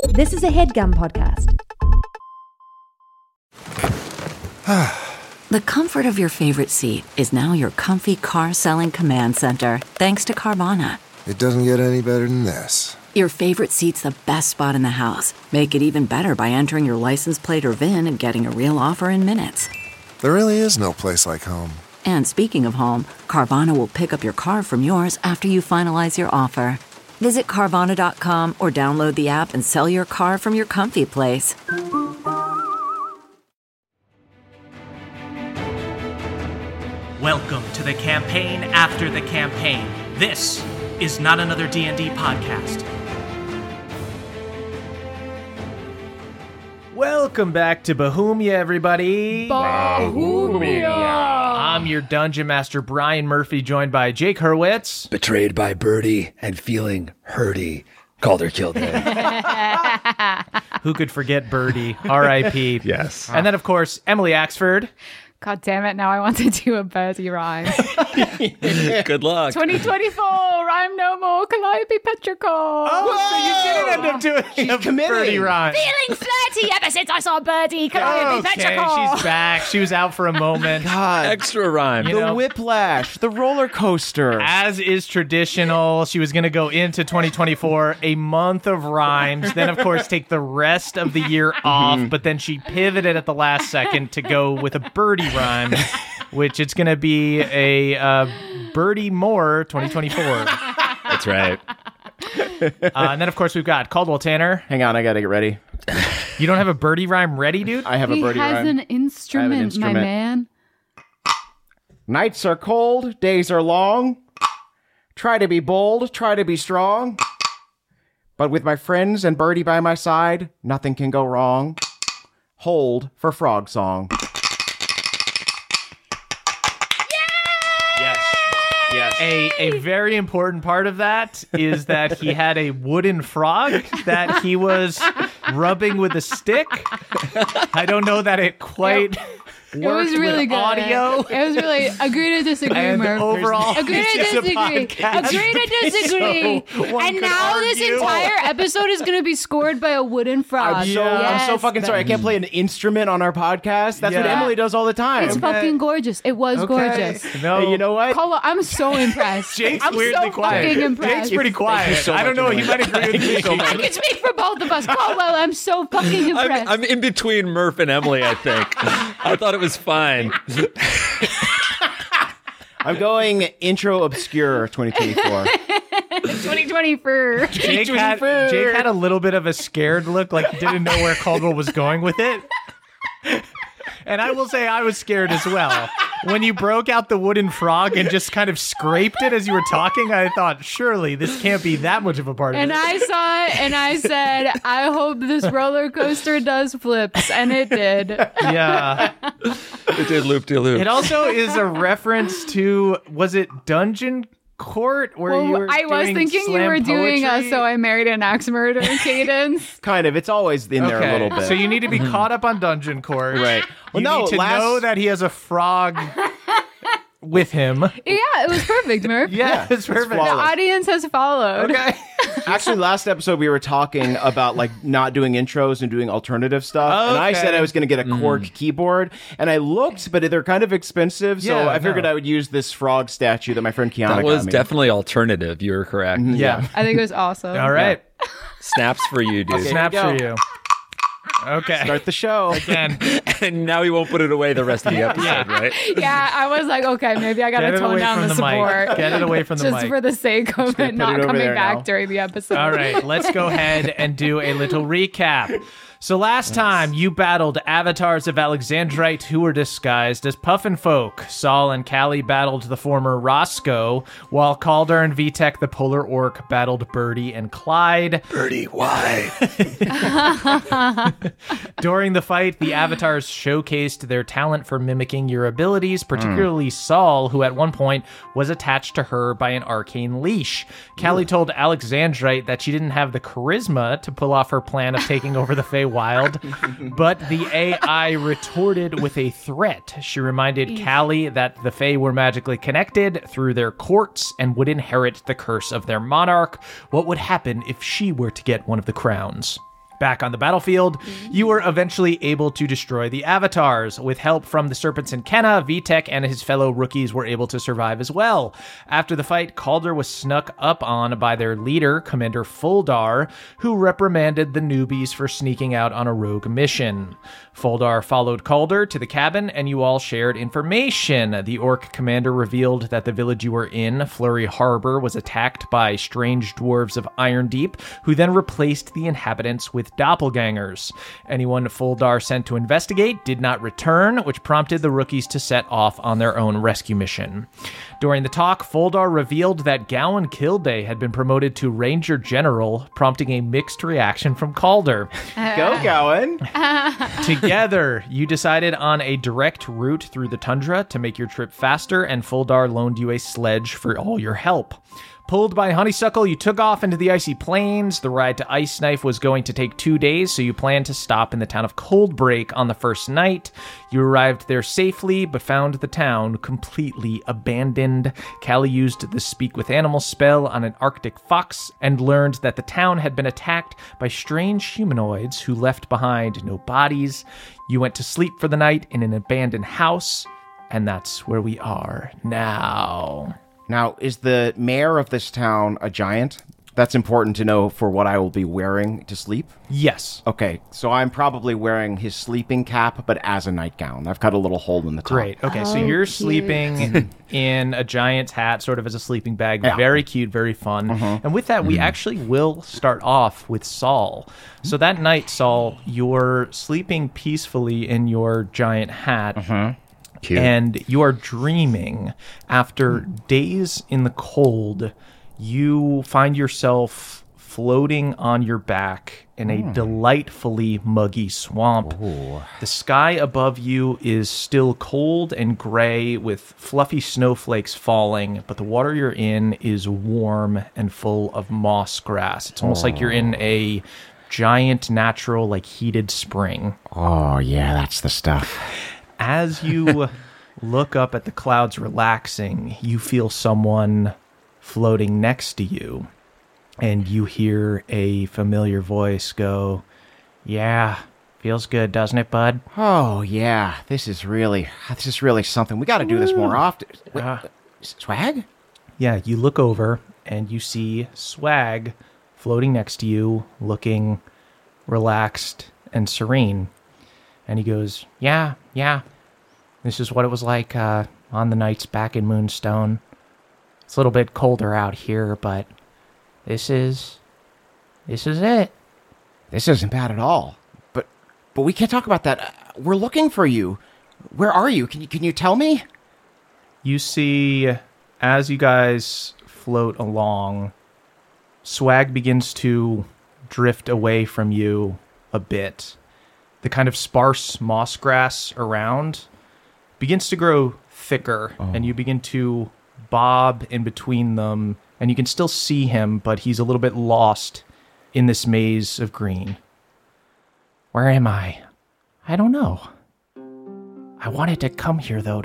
This is a HeadGum podcast. The comfort of your favorite seat is now your comfy car-selling command center, thanks to Carvana. It doesn't get any better than this. Your favorite seat's the best spot in the house. Make it even better by entering your license plate or VIN and getting a real offer in minutes. There really is no place like home. And speaking of home, Carvana will pick up your car from yours after you finalize your offer. Visit Carvana.com or download the app and sell your car from your comfy place. Welcome to the campaign after the campaign. This is not another D&D podcast. Welcome back to Bohemia, everybody. Bohemia! I'm your Dungeon Master, Brian Murphy, joined by Jake Hurwitz. Betrayed by Birdie and feeling hurty. Called her, killed her. Who could forget Birdie? R.I.P. Yes. And then, of course, Emily Axford. God damn it, now I want to do a Birdie rhyme. Good luck. 2024, rhyme no more, Calliope Petrichor. Oh, so you didn't end up doing a Birdie rhyme. Feeling flirty ever since I saw Birdie, Calliope Okay, Petrichor. she's back. She was out for a moment. God, Extra rhyme. You the know, whiplash, the roller coaster. as is traditional, she was going to go into 2024 a month of rhymes, then, of course, take the rest of the year off, but then she pivoted at the last second to go with a Birdie rhyme, which it's going to be a Birdie More 2024. That's right. And then, of course, we've got Caldwell Tanner. Hang on, I gotta get ready. You don't have a Birdie rhyme ready, dude? I have a He birdie has rhyme. an instrument, my instrument. man. Nights are cold, days are long. Try to be bold, try to be strong. But with my friends and Birdie by my side, nothing can go wrong. Hold for frog song. Yes. A very important part of that is that he had a wooden frog that he was rubbing with a stick. I don't know that it quite It was really with good. audio. It was really agree to disagree, And Murph. overall, Agree it's to just a disagree. podcast. Agree to disagree. So one and could now this argue. entire episode is going to be scored by a wooden frog. I'm so Yes, fucking sorry. I can't play an instrument on our podcast. That's what Yeah. Emily does all the time. It's fucking gorgeous. It was gorgeous. No, Hey, you know what? Colo, I'm so impressed. Jake's I'm weirdly so quiet. fucking impressed. Jake's pretty quiet. so I don't know. much, He might agree with me. I can speak for both of us. Caldwell, I'm so fucking impressed. I'm in between Murph and Emily, I think. I thought it was fine. I'm going intro obscure 2024. 2024. Jake had a little bit of a scared look, like he didn't know where Caldwell was going with it. And I will say I was scared as well. When you broke out the wooden frog and just kind of scraped it as you were talking, I thought, surely this can't be that much of a part of And it. I saw it and I said, I hope this roller coaster does flips. And it did. Yeah. It did loop-de-loop. It also is a reference to, was it Dungeon Court? Where you were I was doing thinking you slam were doing poetry? So I Married an Axe Murderer cadence. Kind of. It's always in there a little bit. So you need to be caught up on Dungeon Court. Right. You Well, no, need to last- know that he has a frog with him. Yeah, it was perfect, Murph. Yeah, it's perfect. The flawless. audience has followed. Okay. Actually, last episode we were talking about like not doing intros and doing alternative stuff, and I said I was going to get a Korg keyboard, and I looked, but they're kind of expensive, so Yeah, I figured no. I would use this frog statue that my friend Kiana That got was me. definitely alternative. You were correct. Yeah. I think it was awesome. All right. Snaps for you, dude. Okay. Snaps Here for we you. Okay. Start the show. Again. And now he won't put it away the rest of the episode, right? Yeah, I was like, okay, maybe I got Get to it tone away down from the the mic. support. Get it away from the Just mic. for the sake of gonna it put not it over coming there back now. during the episode. All right, let's go ahead and do a little recap. So last time you battled avatars of Alexandrite who were disguised as puffin folk. Saul and Callie battled the former Roscoe, while Calder and Vitek the Polar Orc battled Birdie and Clyde. Birdie, why? During the fight, the avatars showcased their talent for mimicking your abilities, particularly Saul, who at one point was attached to her by an arcane leash. Callie told Alexandrite that she didn't have the charisma to pull off her plan of taking over the Feywild, but the AI retorted with a threat. She reminded Callie that the Fey were magically connected through their courts and would inherit the curse of their monarch. What would happen if she were to get one of the crowns? Back on the battlefield, you were eventually able to destroy the Avatars. With help from the Serpents and Kenna, Vitek and his fellow rookies were able to survive as well. After the fight, Calder was snuck up on by their leader, Commander Fuldar, who reprimanded the newbies for sneaking out on a rogue mission. Fuldar followed Calder to the cabin, and you all shared information. The Orc commander revealed that the village you were in, Flurry Harbor, was attacked by strange dwarves of Irondeep, who then replaced the inhabitants with doppelgangers. Anyone Fuldar sent to investigate did not return, which prompted the rookies to set off on their own rescue mission. During the talk, Fuldar revealed that Gowan Kilday had been promoted to Ranger General, prompting a mixed reaction from Calder. Go, Gowan. Together, you decided on a direct route through the tundra to make your trip faster, and Fuldar loaned you a sledge for all your help. Pulled by Honeysuckle, you took off into the icy plains. The ride to Ice Knife was going to take 2 days, so you planned to stop in the town of Coldbreak on the first night. You arrived there safely, but found the town completely abandoned. Callie used the Speak with Animals spell on an Arctic fox and learned that the town had been attacked by strange humanoids who left behind no bodies. You went to sleep for the night in an abandoned house, and that's where we are now. Now, is the mayor of this town a giant? That's important to know for what I will be wearing to sleep. Yes. Okay, so I'm probably wearing his sleeping cap, but as a nightgown. I've got a little hole in the top. Great. Okay, so you're cute. sleeping in a giant's hat, sort of as a sleeping bag. Yeah. Very cute, very fun. And with that, we actually will start off with Saul. So that night, Saul, you're sleeping peacefully in your giant hat. Cute. And you are dreaming. After days in the cold, you find yourself floating on your back in a delightfully muggy swamp. The sky above you is still cold and gray with fluffy snowflakes falling, but the water you're in is warm and full of moss grass. It's almost like you're in a giant, natural, like heated spring. Oh, yeah, that's the stuff. As you look up at the clouds relaxing, you feel someone floating next to you, and you hear a familiar voice go, "Yeah, feels good, doesn't it, bud?" Oh, yeah, this is really something. We got to do this more often. Wait, Swag? Yeah, you look over, and you see Swag floating next to you, looking relaxed and serene. And he goes, yeah, this is what it was like on the nights back in Moonstone. It's a little bit colder out here, but this is it. This isn't bad at all. But we can't talk about that. We're looking for you. Where are you? Can you tell me? You see, as you guys float along, Swag begins to drift away from you a bit. The kind of sparse moss grass around begins to grow thicker, and you begin to bob in between them, and you can still see him, but he's a little bit lost in this maze of green. Where am I? I don't know. I wanted to come here, though,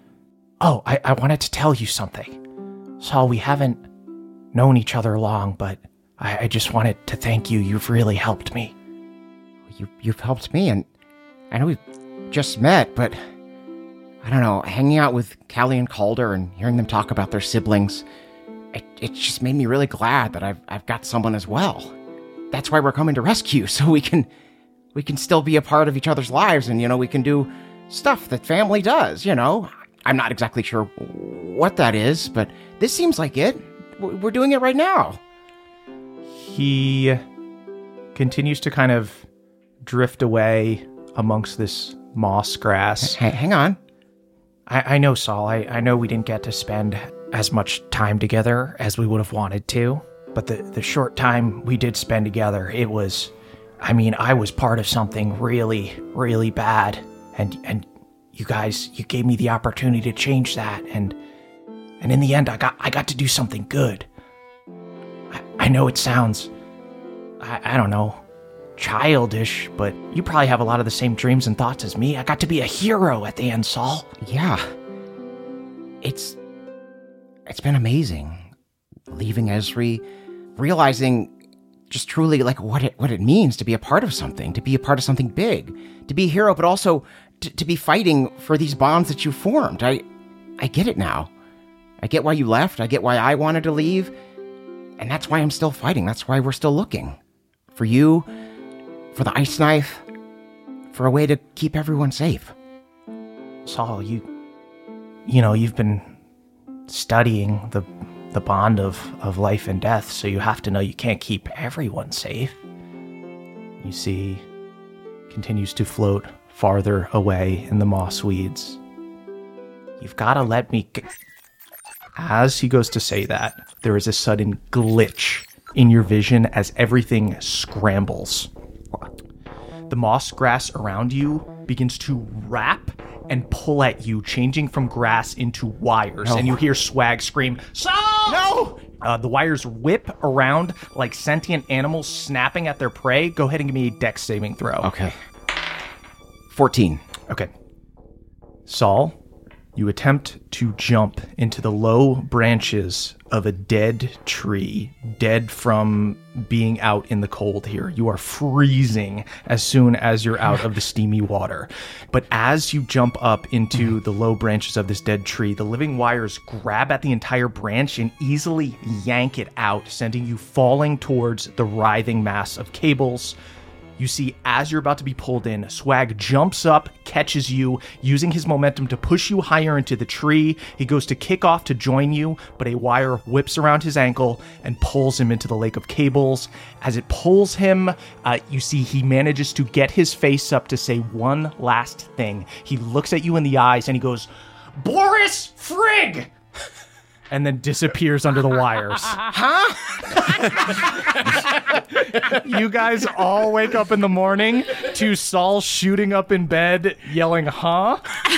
I wanted to tell you something. Saul, we haven't known each other long, but I just wanted to thank you. You've really helped me. You've helped me, and I know we've just met, but I don't know, hanging out with Callie and Calder and hearing them talk about their siblings, it just made me really glad that I've got someone as well. That's why we're coming to rescue, so we can still be a part of each other's lives, and we can do stuff that family does. I'm not exactly sure what that is, but this seems like it. We're doing it right now. He continues to kind of drift away amongst this moss grass. Hang on. I know, Saul. I know we didn't get to spend as much time together as we would have wanted to, but the short time we did spend together, I was part of something really, really bad, and you guys, you gave me the opportunity to change that, and in the end, I got to do something good. I know it sounds, I don't know, childish, but you probably have a lot of the same dreams and thoughts as me. I got to be a hero at the end, Saul. Yeah. It's been amazing. Leaving Esri, realizing just truly like what it means to be a part of something, to be a part of something big, to be a hero, but also to be fighting for these bonds that you formed. I get it now. I get why you left. I get why I wanted to leave. And that's why I'm still fighting. That's why we're still looking. For you, for the ice knife, for a way to keep everyone safe. Saul, you've been studying the bond of life and death, so you have to know you can't keep everyone safe. You see, continues to float farther away in the moss weeds. You've got to let me... As he goes to say that, there is a sudden glitch in your vision as everything scrambles. The moss grass around you begins to wrap and pull at you, changing from grass into wires. And you hear Swag scream, Saul! No! The wires whip around like sentient animals snapping at their prey. Go ahead and give me a dex saving throw. Okay. 14. Okay. Saul, you attempt to jump into the low branches of a dead tree, dead from being out in the cold here. You are freezing as soon as you're out of the steamy water. But as you jump up into the low branches of this dead tree, the living wires grab at the entire branch and easily yank it out, sending you falling towards the writhing mass of cables. You see, as you're about to be pulled in, Swag jumps up, catches you, using his momentum to push you higher into the tree. He goes to kick off to join you, but a wire whips around his ankle and pulls him into the lake of cables. As it pulls him, you see he manages to get his face up to say one last thing. He looks at you in the eyes and he goes, Boris Frigg! And then disappears under the wires. Huh? You guys all wake up in the morning to Saul shooting up in bed, yelling, huh?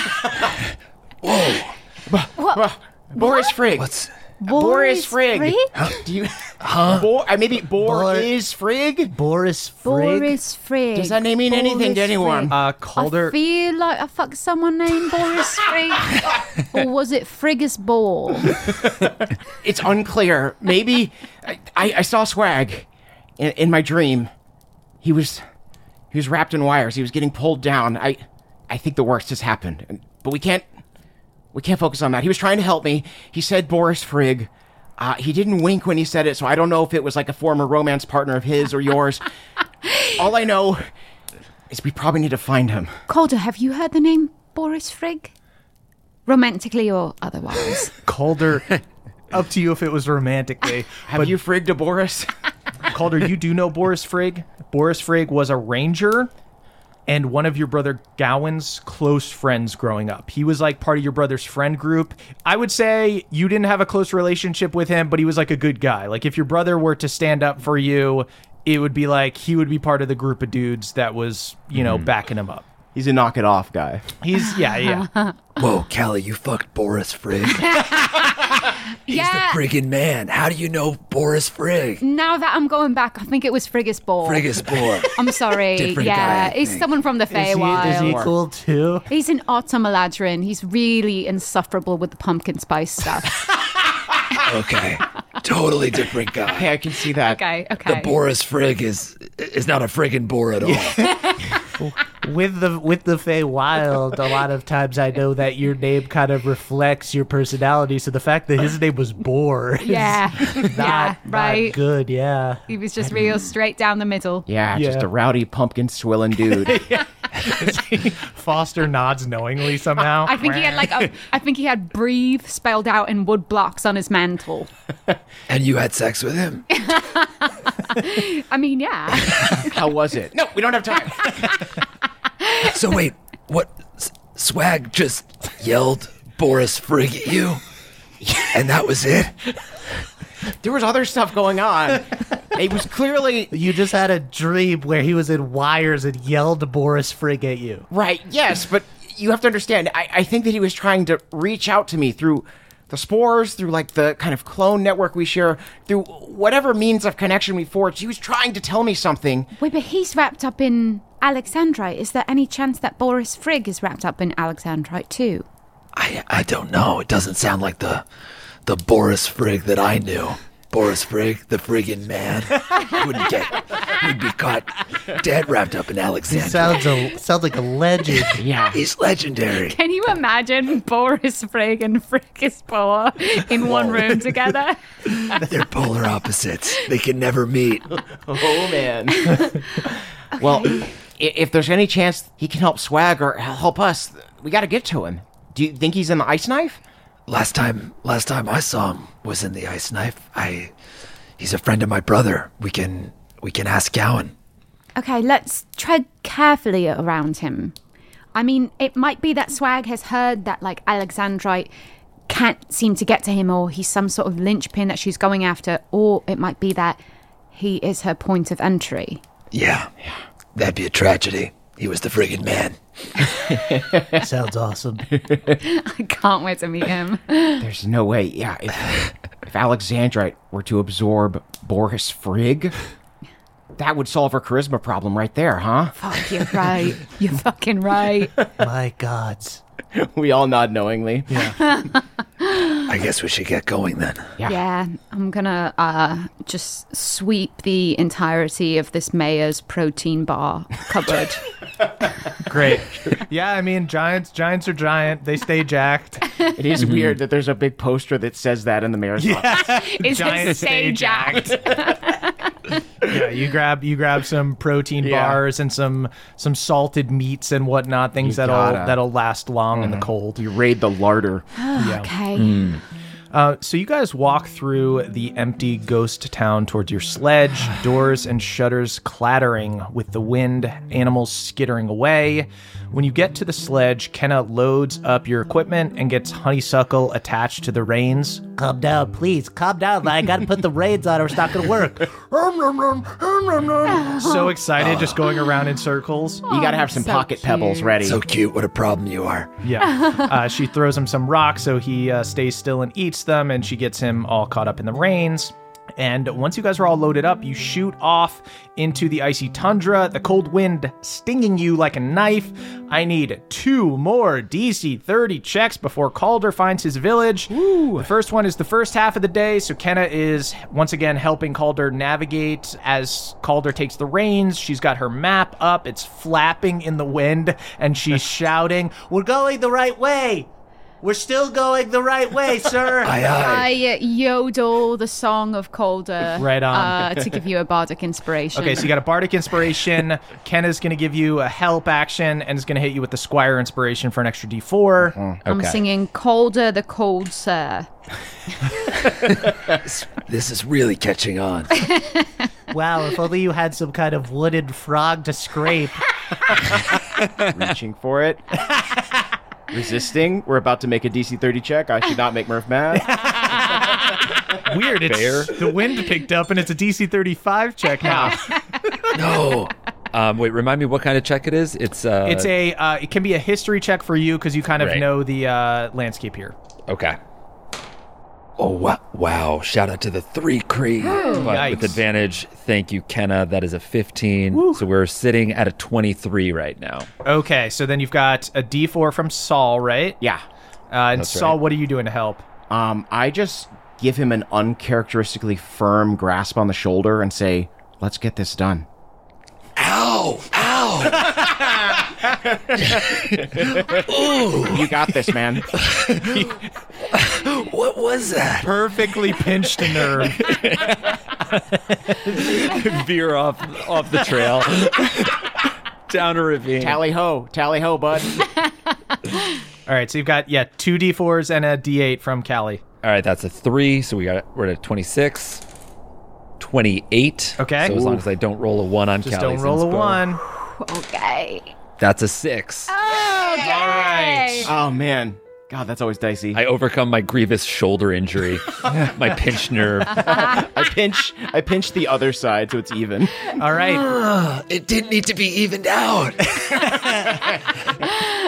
Whoa. Boris Frigg. What's... Boris Frigg. Do you... Huh? Maybe Boris Frigg? Boris Frigg? Boris Frigg. Does that name mean anything to anyone? Calder... I feel like I fucked someone named Boris Frigg. Or was it Friggus Ball? It's unclear. Maybe... I saw Swag in my dream. He was wrapped in wires. He was getting pulled down. I think the worst has happened. But we can't focus on that. He was trying to help me. He said Boris Frigg. He didn't wink when he said it, so I don't know if it was like a former romance partner of his or yours. All I know is we probably need to find him. Calder, have you heard the name Boris Frigg? Romantically or otherwise? Calder, up to you if it was romantically. Have you frigged a Boris? Calder, you do know Boris Frigg. Boris Frigg was a ranger and one of your brother Gowan's close friends growing up. He was like part of your brother's friend group. I would say you didn't have a close relationship with him, but he was like a good guy. Like if your brother were to stand up for you, it would be like he would be part of the group of dudes that was, backing him up. He's a knock it off guy. He's, yeah. Whoa, Callie, you fucked Boris Frigg. He's the friggin' man. How do you know Boris Frigg? Now that I'm going back, I think it was Friggus Ball. Friggus Ball. I'm sorry. Different guy, I he's think. someone from the Feywild. Is he cool too? He's an Automaladrin. He's really insufferable with the pumpkin spice stuff. Okay. Totally different guy. Hey, I can see that. Okay. The Boris Frigg is not a friggin' bore at all. With the Feywild, a lot of times I know that your name kind of reflects your personality. So the fact that his name was Boar is not good. Yeah, He was just real straight down the middle. Yeah, just a rowdy pumpkin swilling dude. Foster nods knowingly somehow. I think he had breathe spelled out in wood blocks on his mantle. And you had sex with him? I mean, yeah. How was it? No, we don't have time. So wait, what? Swag just yelled Boris Frigg at you? And that was it? There was other stuff going on. It was clearly... You just had a dream where he was in wires and yelled Boris Frigg at you. Right, yes, but you have to understand, I think that he was trying to reach out to me through the spores, through like the kind of clone network we share, through whatever means of connection we forged. He was trying to tell me something. Wait, but he's wrapped up in Alexandrite. Is there any chance that Boris Frigg is wrapped up in Alexandrite too? I don't know. It doesn't sound like the Boris Frigg that I knew. Boris Frigg, the friggin' man, would be caught dead wrapped up in Alexandra. Sounds like a legend. Yeah. He's legendary. Can you imagine Boris Frigg and Frickus Boa in one room together? They're polar opposites. They can never meet. Oh, man. Well, if there's any chance he can help Swag or help us, we got to get to him. Do you think he's in the ice knife? Last time I saw him was in the ice knife. He's a friend of my brother. We can ask Gowan. Okay, let's tread carefully around him. I mean, it might be that Swag has heard that, like, Alexandrite can't seem to get to him, or he's some sort of linchpin that she's going after, or it might be that he is her point of entry. Yeah. That'd be a tragedy. He was the friggin' man. Sounds awesome. I can't wait to meet him. There's no way. Yeah, if Alexandrite were to absorb Boris Frigg, that would solve her charisma problem right there, huh? Fuck, you're right. You're fucking right. My gods. We all nod knowingly. Yeah. I guess we should get going then. Yeah, I'm gonna just sweep the entirety of this mayor's protein bar cupboard. Great. Yeah, I mean, giants are giant. They stay jacked. It is weird that there's a big poster that says that in the mayor's office. It Giants says stay jacked. Yeah, you grab some protein Yeah. bars and some salted meats and whatnot, things You gotta. that'll last long in the cold. You raid the larder. Okay. So you guys walk through the empty ghost town towards your sledge, doors and shutters clattering with the wind, animals skittering away. When you get to the sledge, Kenna loads up your equipment and gets Honeysuckle attached to the reins. Calm down, please. Calm down. I gotta put the reins on or it's not gonna work. So excited, just going around in circles. You gotta have some so pocket pebbles cute. ready. So cute. What a problem you are. Yeah. She throws him some rocks so he stays still and eats them, and she gets him all caught up in the reins. And once you guys are all loaded up, you shoot off into the icy tundra, the cold wind stinging you like a knife. I need 2 more DC 30 checks before Calder finds his village. The first one is the first half of the day, so Kenna is once again helping Calder navigate as Calder takes the reins. She's got her map up, it's flapping in the wind, and she's shouting, We're going the right way. We're still going the right way, sir. I yodel the song of Calder. Right on. To give you a bardic inspiration. Okay, so you got a bardic inspiration. Kenna's going to give you a help action and is going to hit you with the squire inspiration for an extra d4. I'm singing Calder the Cold Sir. This is really catching on. Wow, if only you had some kind of wooden frog to scrape. Reaching for it. Resisting. We're about to make a DC 30 check. I should not make Murph mad. Weird. The wind picked up and it's a DC 35 check now. No. Wait, remind me what kind of check it is? It can be a history check for you because you kind of Right. know the landscape here. Okay. Oh, wow. Shout out to the 3 Cree. But Yikes. with advantage, thank you, Kenna. That is a 15. So we're sitting at a 23 right now. Okay, so then you've got a d4 from Saul, right? Yeah. And That's Saul, right. what are you doing to help? I just give him an uncharacteristically firm grasp on the shoulder and say, let's get this done. Ow. You got this, man. What was that? Perfectly pinched a nerve. Veer off the trail. Down a ravine. Tally ho, bud. All right, so you've got, 2 d4s and a d8 from Callie. All right, that's a 3. So we're at 26. 28. Okay. So as long as I don't roll a 1 on Just Callie's don't roll a inspo. 1. Okay. That's a 6. Okay. Oh, man. God, that's always dicey. I overcome my grievous shoulder injury, my pinched nerve. I pinch the other side so it's even. All right. It didn't need to be evened out.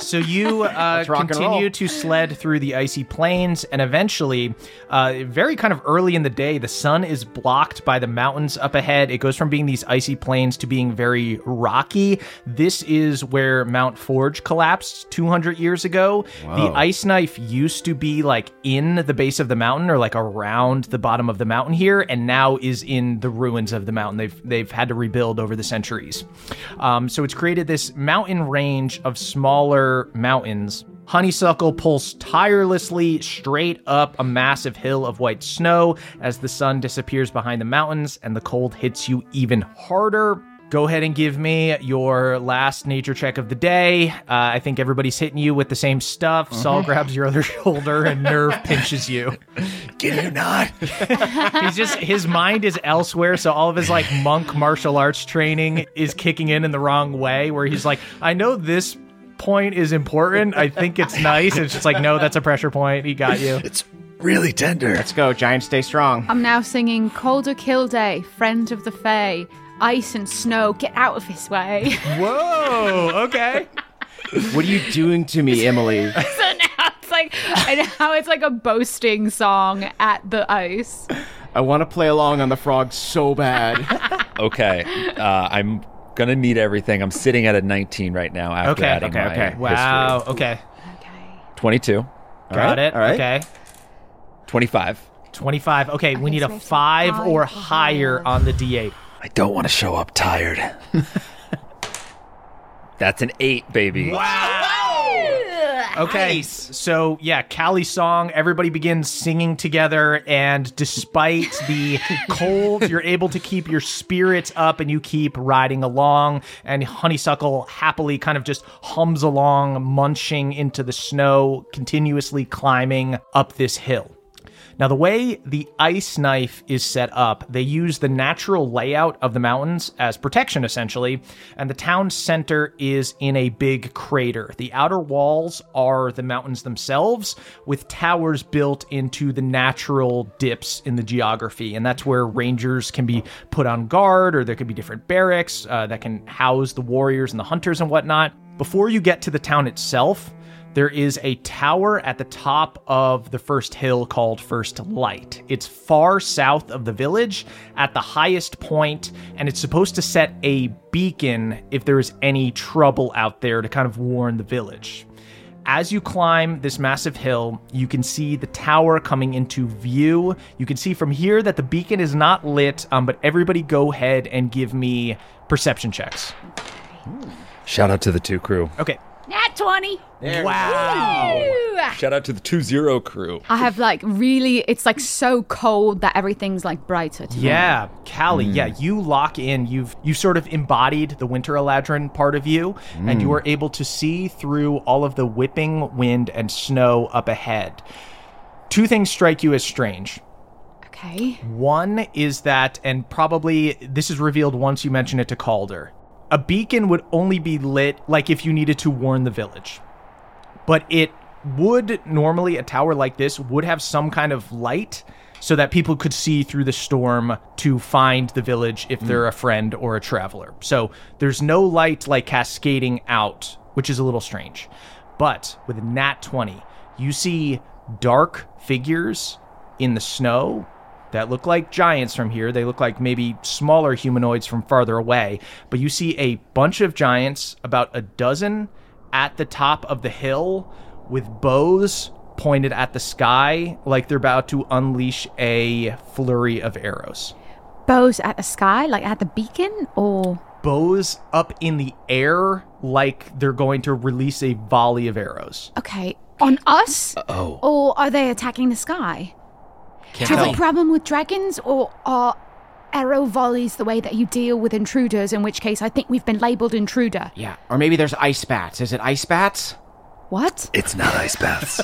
So you rock and continue roll. to sled through the icy plains, and eventually, very kind of early in the day, the sun is blocked by the mountains up ahead. It goes from being these icy plains to being very rocky. This is where Mount Forge collapsed 200 years ago. The ice knife used to be like in the base of the mountain or like around the bottom of the mountain here, and now is in the ruins of the mountain. They've had to rebuild over the centuries. So it's created this mountain range of smaller mountains. Honeysuckle pulls tirelessly straight up a massive hill of white snow as the sun disappears behind the mountains and the cold hits you even harder. Go ahead and give me your last nature check of the day. I think everybody's hitting you with the same stuff. Saul grabs your other shoulder and Nerve pinches you. Can you not? His mind is elsewhere, so all of his like monk martial arts training is kicking in the wrong way, where he's like, I know this point is important. I think it's nice. It's just like, no, that's a pressure point. He got you. It's really tender. Let's go, Giants, stay strong. I'm now singing Calder Kilday, Friend of the Fae. Ice and snow, get out of his way. Whoa, okay. What are you doing to me, Emily? So now it's like a boasting song at the ice. I want to play along on the frog so bad. Okay. I'm going to need everything. I'm sitting at a 19 right now after adding my history. Wow, okay. 22. Got it, all right. okay. 25. 25. Okay, we need a makes it 5 5 or or higher higher. on the D8. I don't want to show up tired. That's an 8, baby. Okay, so yeah, Callie's song, everybody begins singing together, and despite the cold, you're able to keep your spirits up and you keep riding along, and Honeysuckle happily kind of just hums along, munching into the snow, continuously climbing up this hill. Now, the way the ice knife is set up, they use the natural layout of the mountains as protection, essentially, and the town center is in a big crater. The outer walls are the mountains themselves, with towers built into the natural dips in the geography, and that's where rangers can be put on guard, or there could be different barracks that can house the warriors and the hunters and whatnot. Before you get to the town itself, there is a tower at the top of the first hill called First Light. It's far south of the village at the highest point, and it's supposed to set a beacon if there is any trouble out there to kind of warn the village. As you climb this massive hill, you can see the tower coming into view. You can see from here that the beacon is not lit, but everybody go ahead and give me perception checks. Shout out to the 2 crew. Okay. Nat 20. Wow. Woo! Shout out to the 2-0 crew. I have it's like so cold that everything's like brighter to me. Yeah, Callie, yeah, you lock in. You've sort of embodied the Winter Eladrin part of you, and you are able to see through all of the whipping wind and snow up ahead. 2 things strike you as strange. Okay. One is that, and probably this is revealed once you mention it to Calder, a beacon would only be lit like if you needed to warn the village. But it would normally, a tower like this would have some kind of light so that people could see through the storm to find the village if they're a friend or a traveler. So there's no light like cascading out, which is a little strange. But with Nat 20, you see dark figures in the snow that look like giants from here. They look like maybe smaller humanoids from farther away. But you see a bunch of giants, about a dozen, at the top of the hill with bows pointed at the sky like they're about to unleash a flurry of arrows. Bows at the sky, like at the beacon, or Bows up in the air like they're going to release a volley of arrows. okay, on us? Oh. Or are they attacking the sky? Do you have a problem with dragons, or are arrow volleys the way that you deal with intruders, in which case I think we've been labeled intruder? Yeah, or maybe there's ice bats. Is it ice bats? What? It's not ice baths.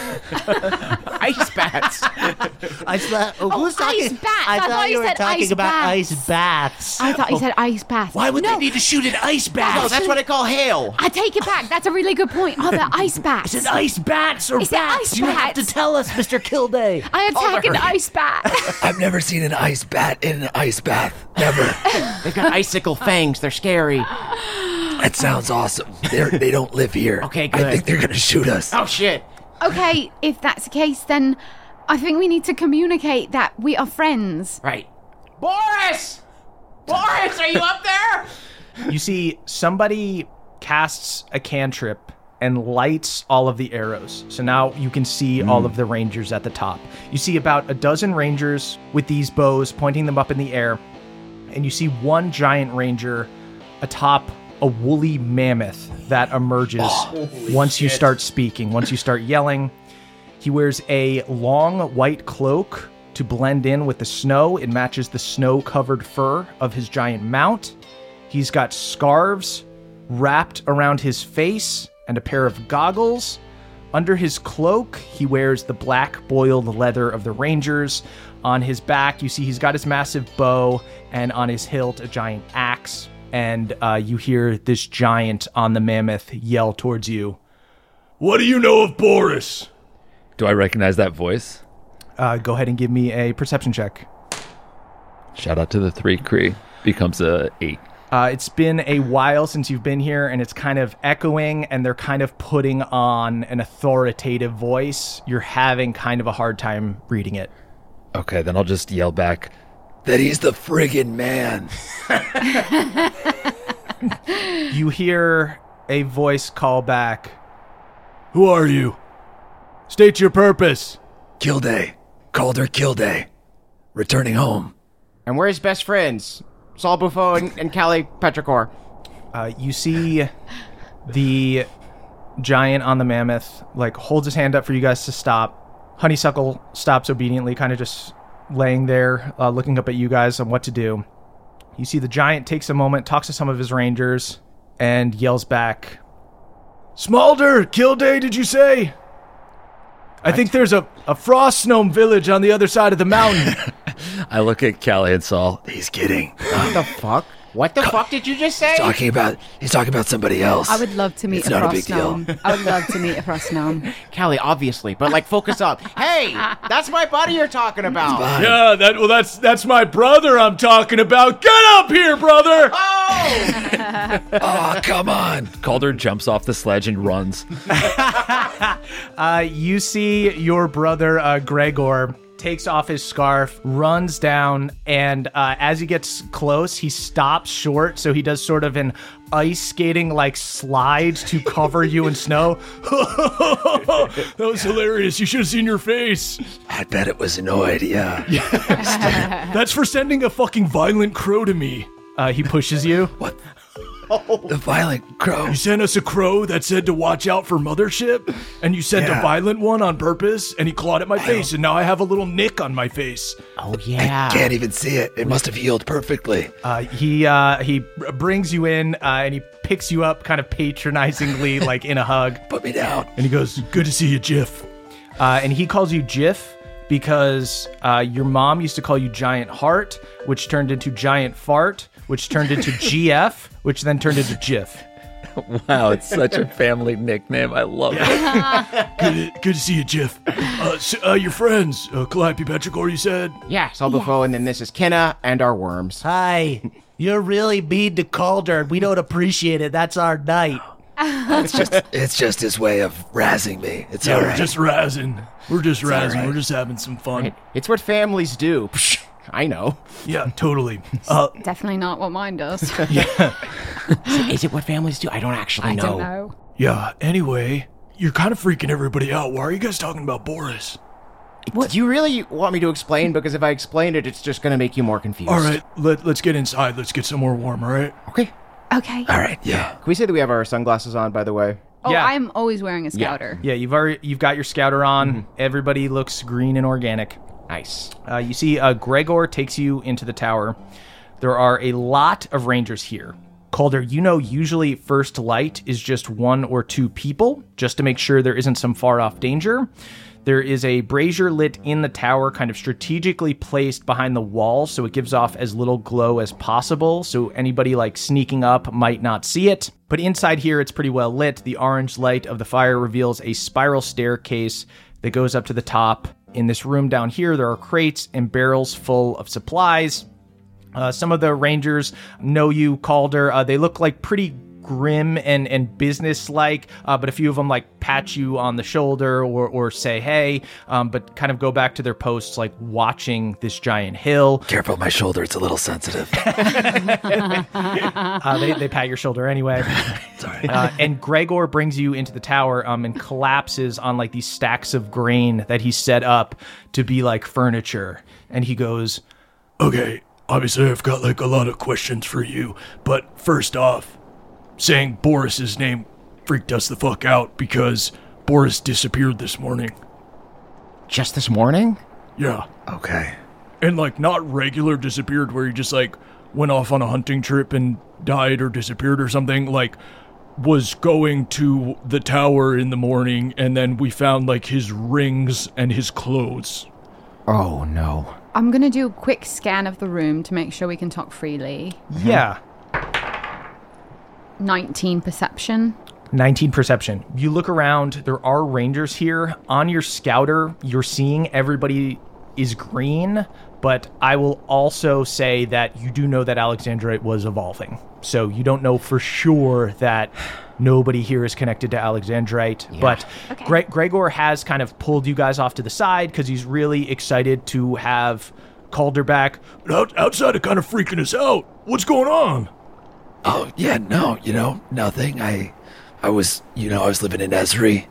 Ice bats. Ice bat. Oh, who's ice talking? bats. I I thought thought you you were said talking ice about bats. ice baths. I thought you said ice bath. Why would no, they need to shoot an ice bat? No, that's what I call hail. I take it back. That's a really good point. Are there ice bats? Is it ice bats or Is it bats? ice You have to bats? tell us, Mr. Kilday. I attack an ice bat. I've never seen an ice bat in an ice bath. Never. They've got icicle fangs. They're scary. That sounds awesome. They don't live here. Okay, good. I think they're gonna shoot us. Oh, shit. Okay, if that's the case, then I think we need to communicate that we are friends. Right. Boris! Boris, are you up there? You see somebody casts a cantrip and lights all of the arrows. So now you can see all of the rangers at the top. You see about a dozen rangers with these bows pointing them up in the air. And you see one giant ranger atop a woolly mammoth that emerges once you start speaking, once you start yelling. He wears a long white cloak to blend in with the snow. It matches the snow-covered fur of his giant mount. He's got scarves wrapped around his face and a pair of goggles. Under his cloak, he wears the black boiled leather of the Rangers. On his back, you see he's got his massive bow, and on his hilt, a giant axe. And you hear this giant on the mammoth yell towards you. What do you know of Boris? Do I recognize that voice? Go ahead and give me a perception check. Shout out to the 3 Cree. Becomes a 8. It's been a while since you've been here, and it's kind of echoing, and they're kind of putting on an authoritative voice. You're having kind of a hard time reading it. Okay, then I'll just yell back. That he's the friggin' man. You hear a voice call back. Who are you? State your purpose. Kilday. Calder Kilday. Returning home. And we're his best friends. Saul Buffo and Callie Petrichor. You see the giant on the mammoth, like, holds his hand up for you guys to stop. Honeysuckle stops obediently, kind of just laying there, looking up at you guys on what to do. You see the giant takes a moment, talks to some of his rangers, and yells back, Smalder, Kilday, did you say? I think there's a frost gnome village on the other side of the mountain. I look at Callie and Saul. He's kidding. What the fuck? What the fuck did you just say? He's talking about somebody else. I would love to meet It's a not a frost big deal. gnome. I would love to meet a frost gnome. Callie, obviously, but like focus up. Hey, that's my buddy you're talking about. Yeah, that's my brother I'm talking about. Get up here, brother! Oh! Oh, come on. Calder jumps off the sledge and runs. You see your brother, Gregor, takes off his scarf, runs down, and as he gets close, he stops short, so he does sort of an ice skating like slide to cover you in snow. That was hilarious. You should have seen your face. I bet it was annoyed, yeah. That's for sending a fucking violent crow to me. He pushes you. What? The violent crow. You sent us a crow that said to watch out for Mothership, and you sent a violent one on purpose, and he clawed at my face, and now I have a little nick on my face. Oh, yeah. I can't even see it. It must have healed perfectly. He brings you in, and he picks you up kind of patronizingly, like in a hug. Put me down. And he goes, good to see you, Jiff. And he calls you Jiff because your mom used to call you Giant Heart, which turned into Giant Fart, which turned into GF, which then turned into Jiff. Wow, it's such a family nickname. I love it. Good to see you, Jiff. Your friends, Calliope Petrichor, you said? Yeah, Saul Buffo, and then this is Kenna and our worms. Hi. You're really mean to Calder. We don't appreciate it. That's our night. It's just his way of razzing me. It's all right. We're just razzing. We're just razzing. right. We're just having some fun. It's what families do. Psh, I know. Yeah, totally. Definitely not what mine does. Is it what families do? I don't actually I know. don't know. Yeah, anyway, you're kind of freaking everybody out. Why are you guys talking about Boris? Do you really want me to explain? Because if I explain it, it's just going to make you more confused. All right, let's get inside. Let's get somewhere warm, all right? Okay. Okay. All right, yeah. Can we say that we have our sunglasses on, by the way? Oh, Yeah. I'm always wearing a scouter. Yeah, you've got your scouter on. Everybody looks green and organic. Nice. You see Gregor takes you into the tower. There are a lot of rangers here. Calder, usually first light is just 1 or 2 people, just to make sure there isn't some far-off danger. There is a brazier lit in the tower, kind of strategically placed behind the wall, so it gives off as little glow as possible, so anybody like sneaking up might not see it. But inside here, it's pretty well lit. The orange light of the fire reveals a spiral staircase that goes up to the top. In this room down here, there are crates and barrels full of supplies. Some of the rangers know you, Calder. They look like pretty grim and business-like, but a few of them like pat you on the shoulder or say hey, but kind of go back to their posts like watching this giant hill. Careful, my shoulder, it's a little sensitive. They pat your shoulder anyway. Sorry. And Gregor brings you into the tower and collapses on like these stacks of grain that he set up to be like furniture. And he goes, okay, obviously I've got like a lot of questions for you, but first off, saying Boris's name freaked us the fuck out because Boris disappeared this morning. Just this morning? Yeah. Okay. And like not regular disappeared where he just like went off on a hunting trip and died or disappeared or something, like was going to the tower in the morning and then we found like his rings and his clothes. Oh, no. I'm going to do a quick scan of the room to make sure we can talk freely. yeah. 19 perception. 19 perception. You look around, there are rangers here. On your scouter, you're seeing everybody is green, but I will also say that you do know that Alexandrite was evolving. So you don't know for sure that nobody here is connected to Alexandrite. Yeah. But Okay. Gregor has kind of pulled you guys off to the side because he's really excited to have Calder back. Outside of kind of freaking us out. What's going on? Oh, yeah, no, nothing. I was living in Esri,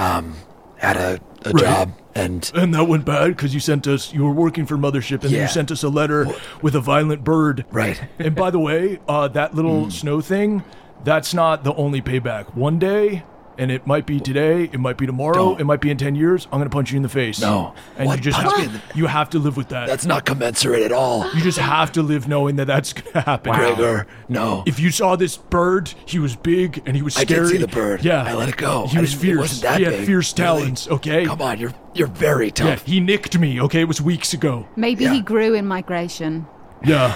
had a job, and that went bad because you were working for Mothership and then Yeah. you sent us a letter with a violent bird. right. And by the way, that little snow thing, that's not the only payback. One day, and it might be today, it might be tomorrow, No. it might be in 10 years, I'm going to punch you in the face. No. And What? you just Punch have me in you have to live with that. That's not commensurate at all. You just have to live knowing that that's going to happen. Gregor, no. If you saw this bird, he was big and he was I scary. did see the bird. Yeah. I let it go. He I was didn't- it fierce. wasn't that He had big, fierce really. talons, okay? Come on, you're very Yeah, tough. he nicked me, okay? It was weeks ago. Maybe Yeah. he grew in migration. Yeah.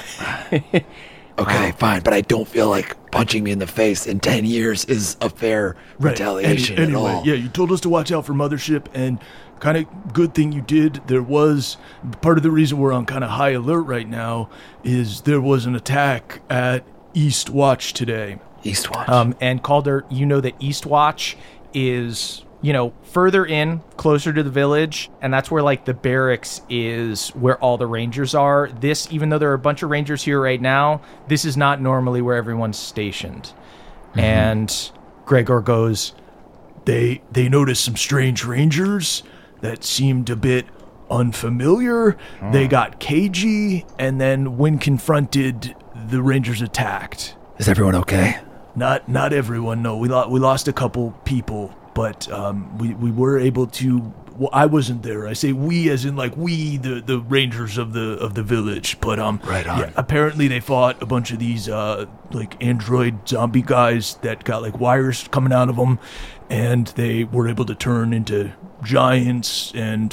Okay, fine, but I don't feel like punching me in the face in 10 years is a fair retaliation Anyway, at all. yeah, you told us to watch out for Mothership, and kind of good thing you did. There was part of the reason we're on kind of high alert right now is there was an attack at East Watch today. Eastwatch. And Calder, you know that Eastwatch is, further in, closer to the village, and that's where, like, the barracks is where all the rangers are. This, even though there are a bunch of rangers here right now, this is not normally where everyone's stationed. Mm-hmm. And Gregor goes, They noticed some strange rangers that seemed a bit unfamiliar. They got cagey, and then when confronted, the rangers attacked. Is everyone okay? Not everyone, no. We lost a couple people, but we were able to. Well, I wasn't there. I say we, as in like we, the rangers of the village. But Right on. yeah, apparently they fought a bunch of these like android zombie guys that got like wires coming out of them, and they were able to turn into giants and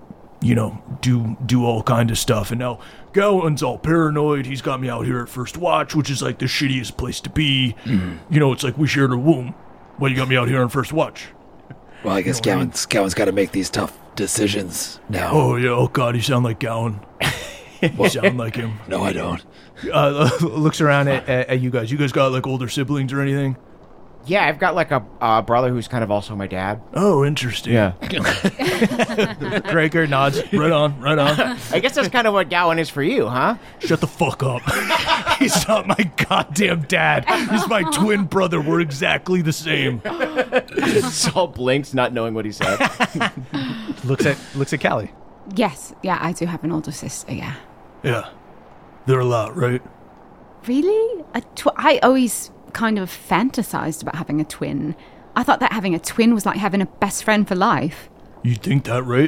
do all kind of stuff. And now Gowan's all paranoid. He's got me out here at First Watch, which is like the shittiest place to be. It's like we shared a womb. Well, you got me out here on First Watch. Well, I guess Gowan's got to make these tough decisions now. Oh yeah. Oh God, you sound like Gowan. You sound like him. No, I don't. looks around at you guys. You guys got like older siblings or anything? Yeah, I've got like a brother who's kind of also my dad. Oh, interesting. Yeah. Gregor nods. Right on. I guess that's kind of what Gowan is for you, huh? Shut the fuck up. He's not my goddamn dad. He's my twin brother. We're exactly the same. Saul blinks, not knowing what he said. Looks at Callie. Yes, yeah, I do have an older sister, yeah. Yeah. They're a lot, right? Really? I always kind of fantasized about having a twin. I thought that having a twin was like having a best friend for life. You think that, right?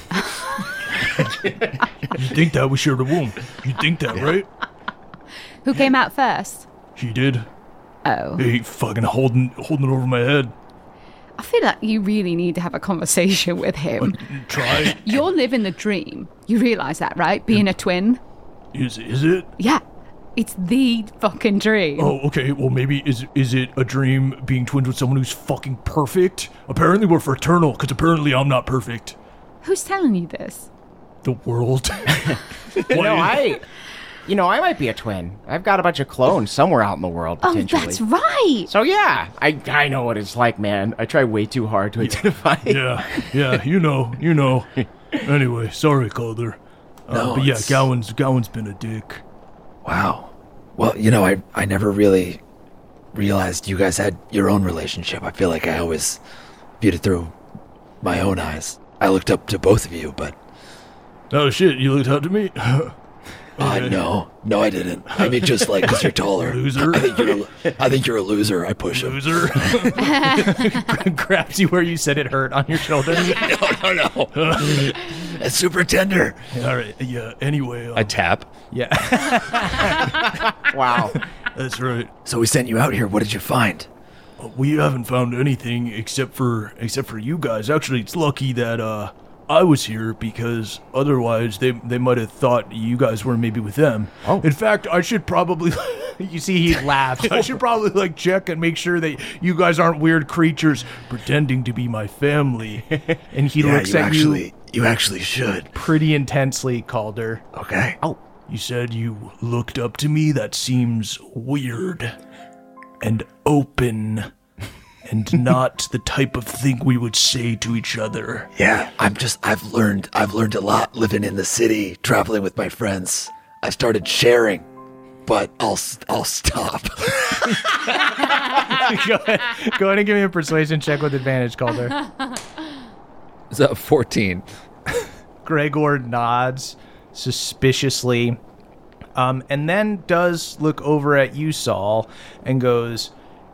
You think that we shared a womb? You think that, right? Who came out first? She did. Oh. Hey, fucking holding it over my head. I feel like you really need to have a conversation with him. Try. You're living the dream. You realize that, right? Being a twin? Is it? Yeah. It's the fucking dream. Oh, okay. Well, maybe is it a dream being twins with someone who's fucking perfect? Apparently we're fraternal, because apparently I'm not perfect. Who's telling you this? The world. No, You know, I might be a twin. I've got a bunch of clones somewhere out in the world, Oh, potentially. that's right. So yeah, I know what it's like, man. I try way too hard to identify. Yeah, you know. Anyway, sorry, Calder. No, but yeah, it's- Gowan's been a dick. Wow. Well, you know, I never really realized you guys had your own relationship. I feel like I always viewed it through my own eyes. I looked up to both of you, but Oh shit, you looked up to me? no, I didn't. I mean, just like because you're taller. Loser. I think you're a loser. I push him. Loser. Grabs you where you said it hurt on your shoulder. No. It's super tender. All right, yeah, anyway. I tap. Yeah. Wow. That's right. So we sent you out here. What did you find? We haven't found anything except for you guys. Actually, it's lucky that I was here because otherwise they might have thought you guys were maybe with them. Oh. In fact, I should probably You see, he laughs. I should probably like check and make sure that you guys aren't weird creatures pretending to be my family. And he looks at you You actually should. pretty intensely, Calder. Okay. Oh, You said you looked up to me? That seems weird and open and not the type of thing we would say to each other. Yeah, I've learned a lot living in the city, traveling with my friends. I started sharing, but I'll stop. Go ahead and give me a persuasion check with advantage, Calder. Is that 14? Gregor nods suspiciously, and then does look over at you, Saul, and goes,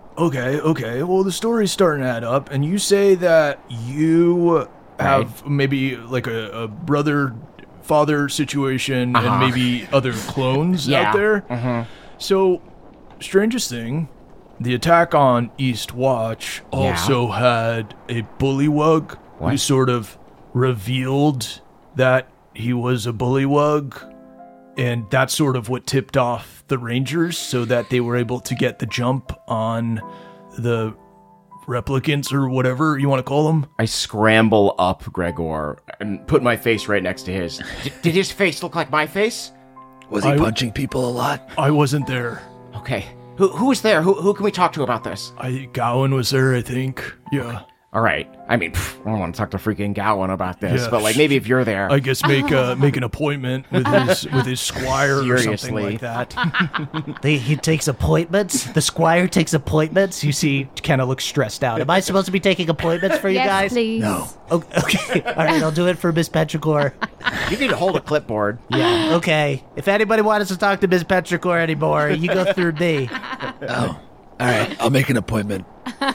Okay, well, the story's starting to add up, and you say that you have maybe like a brother-father situation and maybe other clones out there. So, strangest thing, the attack on East Watch also had a bullywug who sort of revealed that he was a bullywug, and that's sort of what tipped off the Rangers so that they were able to get the jump on the replicants or whatever you want to call them. I scramble up Gregor and put my face right next to his. Did his face look like my face? Was he punching people a lot? I wasn't there. Okay. Who was there? Who can we talk to about this? Gowan was there, I think. Yeah. All right. I mean, I don't want to talk to freaking Gowan about this, Yeah. but like maybe if you're there. I guess make an appointment with his squire or something Seriously. like that. He takes appointments. The squire takes appointments. you see, Kenna looks stressed out. Am I supposed to be taking appointments for you Yes, guys? please. No. Okay. All right, I'll do it for Miss Petrichor. You need to hold a clipboard. Yeah. Okay. If anybody wants to talk to Miss Petrichor anymore, you go through me. Oh. All right. I'll make an appointment.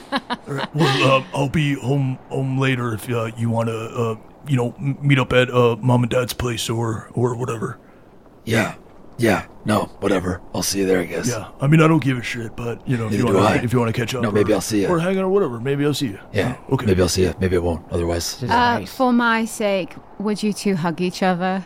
Well, I'll be home later if you want to, meet up at mom and dad's place or whatever. Yeah. No, whatever. I'll see you there, I guess. Yeah, I mean, I don't give a shit, but if Neither you do I. want to catch up, No, maybe I'll see you. or hang out or whatever. Maybe I'll see you. Yeah. Okay. Maybe I'll see you. Maybe I won't. Otherwise. For my sake, would you two hug each other?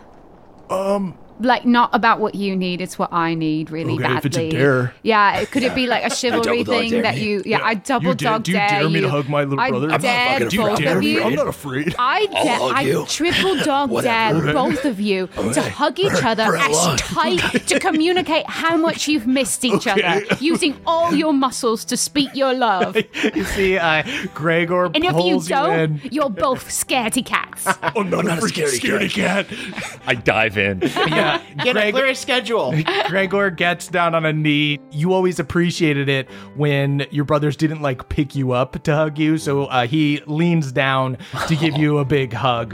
Like, not about what you need, it's what I need really Okay, badly. if it's a dare. Yeah, could it be like a chivalry double dog thing dare that me. you... Yeah, I double dog Do you dare me to hug my little brother? I I'm not dare fucking Do you both afraid. dare of me? you. I'm not afraid. I hug you. triple dog dare Whatever. both of you to Okay. hug each other For how as long? tight to communicate how much you've missed each other, using all your muscles to speak your love. You see, Gregor And if you pulls you in. don't, you're both scaredy cats. I'm not a scaredy scaredy cat. I dive in. Yeah, Get a clear schedule. Gregor gets down on a knee. You always appreciated it when your brothers didn't like pick you up to hug you, so he leans down to give you a big hug,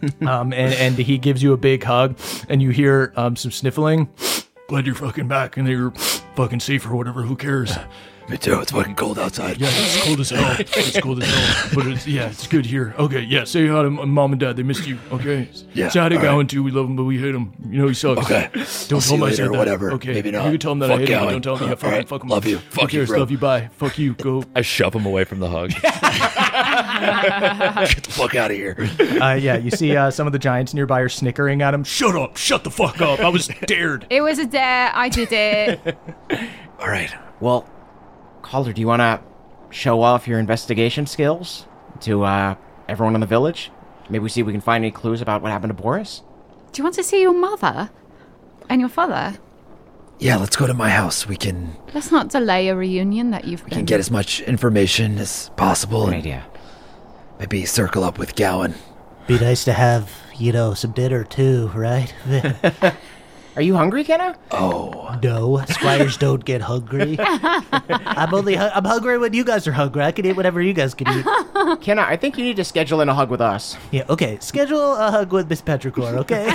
and he gives you a big hug, and you hear some sniffling. Glad you're fucking back and that you're fucking safe or whatever. Who cares? Me too. It's fucking cold outside. Yeah, it's cold as hell. It's cold as hell. But it's good here. Okay, yeah, say hi to mom and dad. They missed you. Okay. Yeah, Say hi to all Gowan right. too. We love him, but we hate him. You know he sucks. Okay. Don't I'll see tell him you I later said or that. whatever. Okay. Maybe not. You can tell him that I Fuck hate him. Gowan. But don't tell him. Yeah, fuck All him. right. Fuck him. Love you. Who Fuck you, cares? bro. Love you. Bye. Fuck you. Go. I shove him away from the hug. Get the fuck out of here. Yeah, you see some of the giants nearby are snickering at him. Shut up. Shut the fuck up. I was dared. It was a dare. I did it. All right. Well, Calder, do you want to show off your investigation skills to everyone in the village? Maybe we see if we can find any clues about what happened to Boris? Do you want to see your mother and your father? Yeah, let's go to my house. We can Let's not delay a reunion that you've can get as much information as possible. Good and idea. maybe circle up with Gowan. Be nice to have, some dinner too, right? Are you hungry, Kenna? Oh, No, squires don't get hungry. I'm hungry when you guys are hungry. I can eat whatever you guys can eat. Kenna, I think you need to schedule in a hug with us. Yeah, okay. Schedule a hug with Miss Petrichor, okay?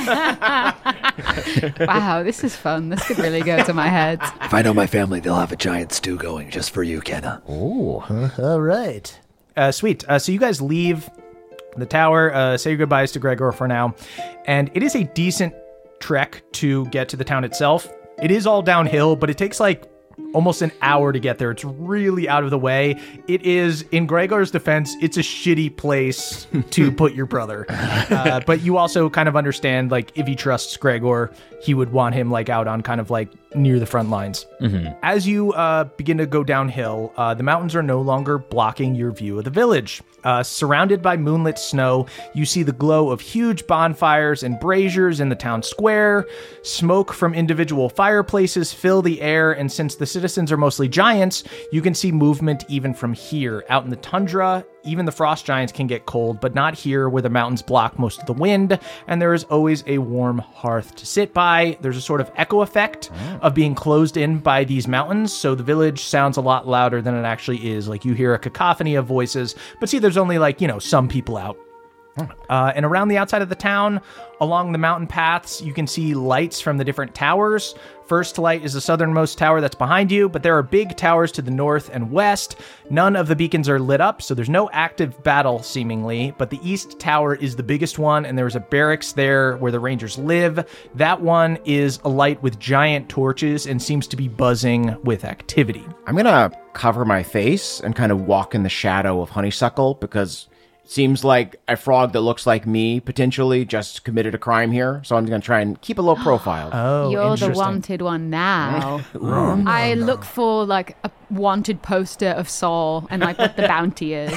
Wow, this is fun. This could really go to my head. if I know my family, they'll have a giant stew going just for you, Kenna. All right. Sweet. So you guys leave the tower, say your goodbyes to Gregor for now, and it is a decent trek to get to the town itself. It is all downhill, but it takes like almost an hour to get there. It's really out of the way. It is, in Gregor's defense, it's a shitty place to put your brother. But you also kind of understand, like, if he trusts Gregor, he would want him, like, out on kind of, like, near the front lines. As you begin to go downhill, the mountains are no longer blocking your view of the village. Surrounded by moonlit snow, you see the glow of huge bonfires and braziers in the town square. Smoke from individual fireplaces fill the air, and since the citizens are mostly giants, you can see movement even from here. Out in the tundra, even the frost giants can get cold, but not here where the mountains block most of the wind, and there is always a warm hearth to sit by. There's a sort of echo effect of being closed in by these mountains, so the village sounds a lot louder than it actually is. Like, you hear a cacophony of voices, but see, there's only, like, some people out. And around the outside of the town, along the mountain paths, you can see lights from the different towers. First light is the southernmost tower that's behind you, but there are big towers to the north and west. None of the beacons are lit up, so there's no active battle, seemingly, but the east tower is the biggest one, and there's a barracks there where the rangers live. That one is alight with giant torches and seems to be buzzing with activity. I'm gonna cover my face and kind of walk in the shadow of Honeysuckle, because seems like a frog that looks like me potentially just committed a crime here. So I'm going to try and keep a low profile. Oh, You're the interesting. wanted one now. I look for like a wanted poster of Saul and like what the bounty is.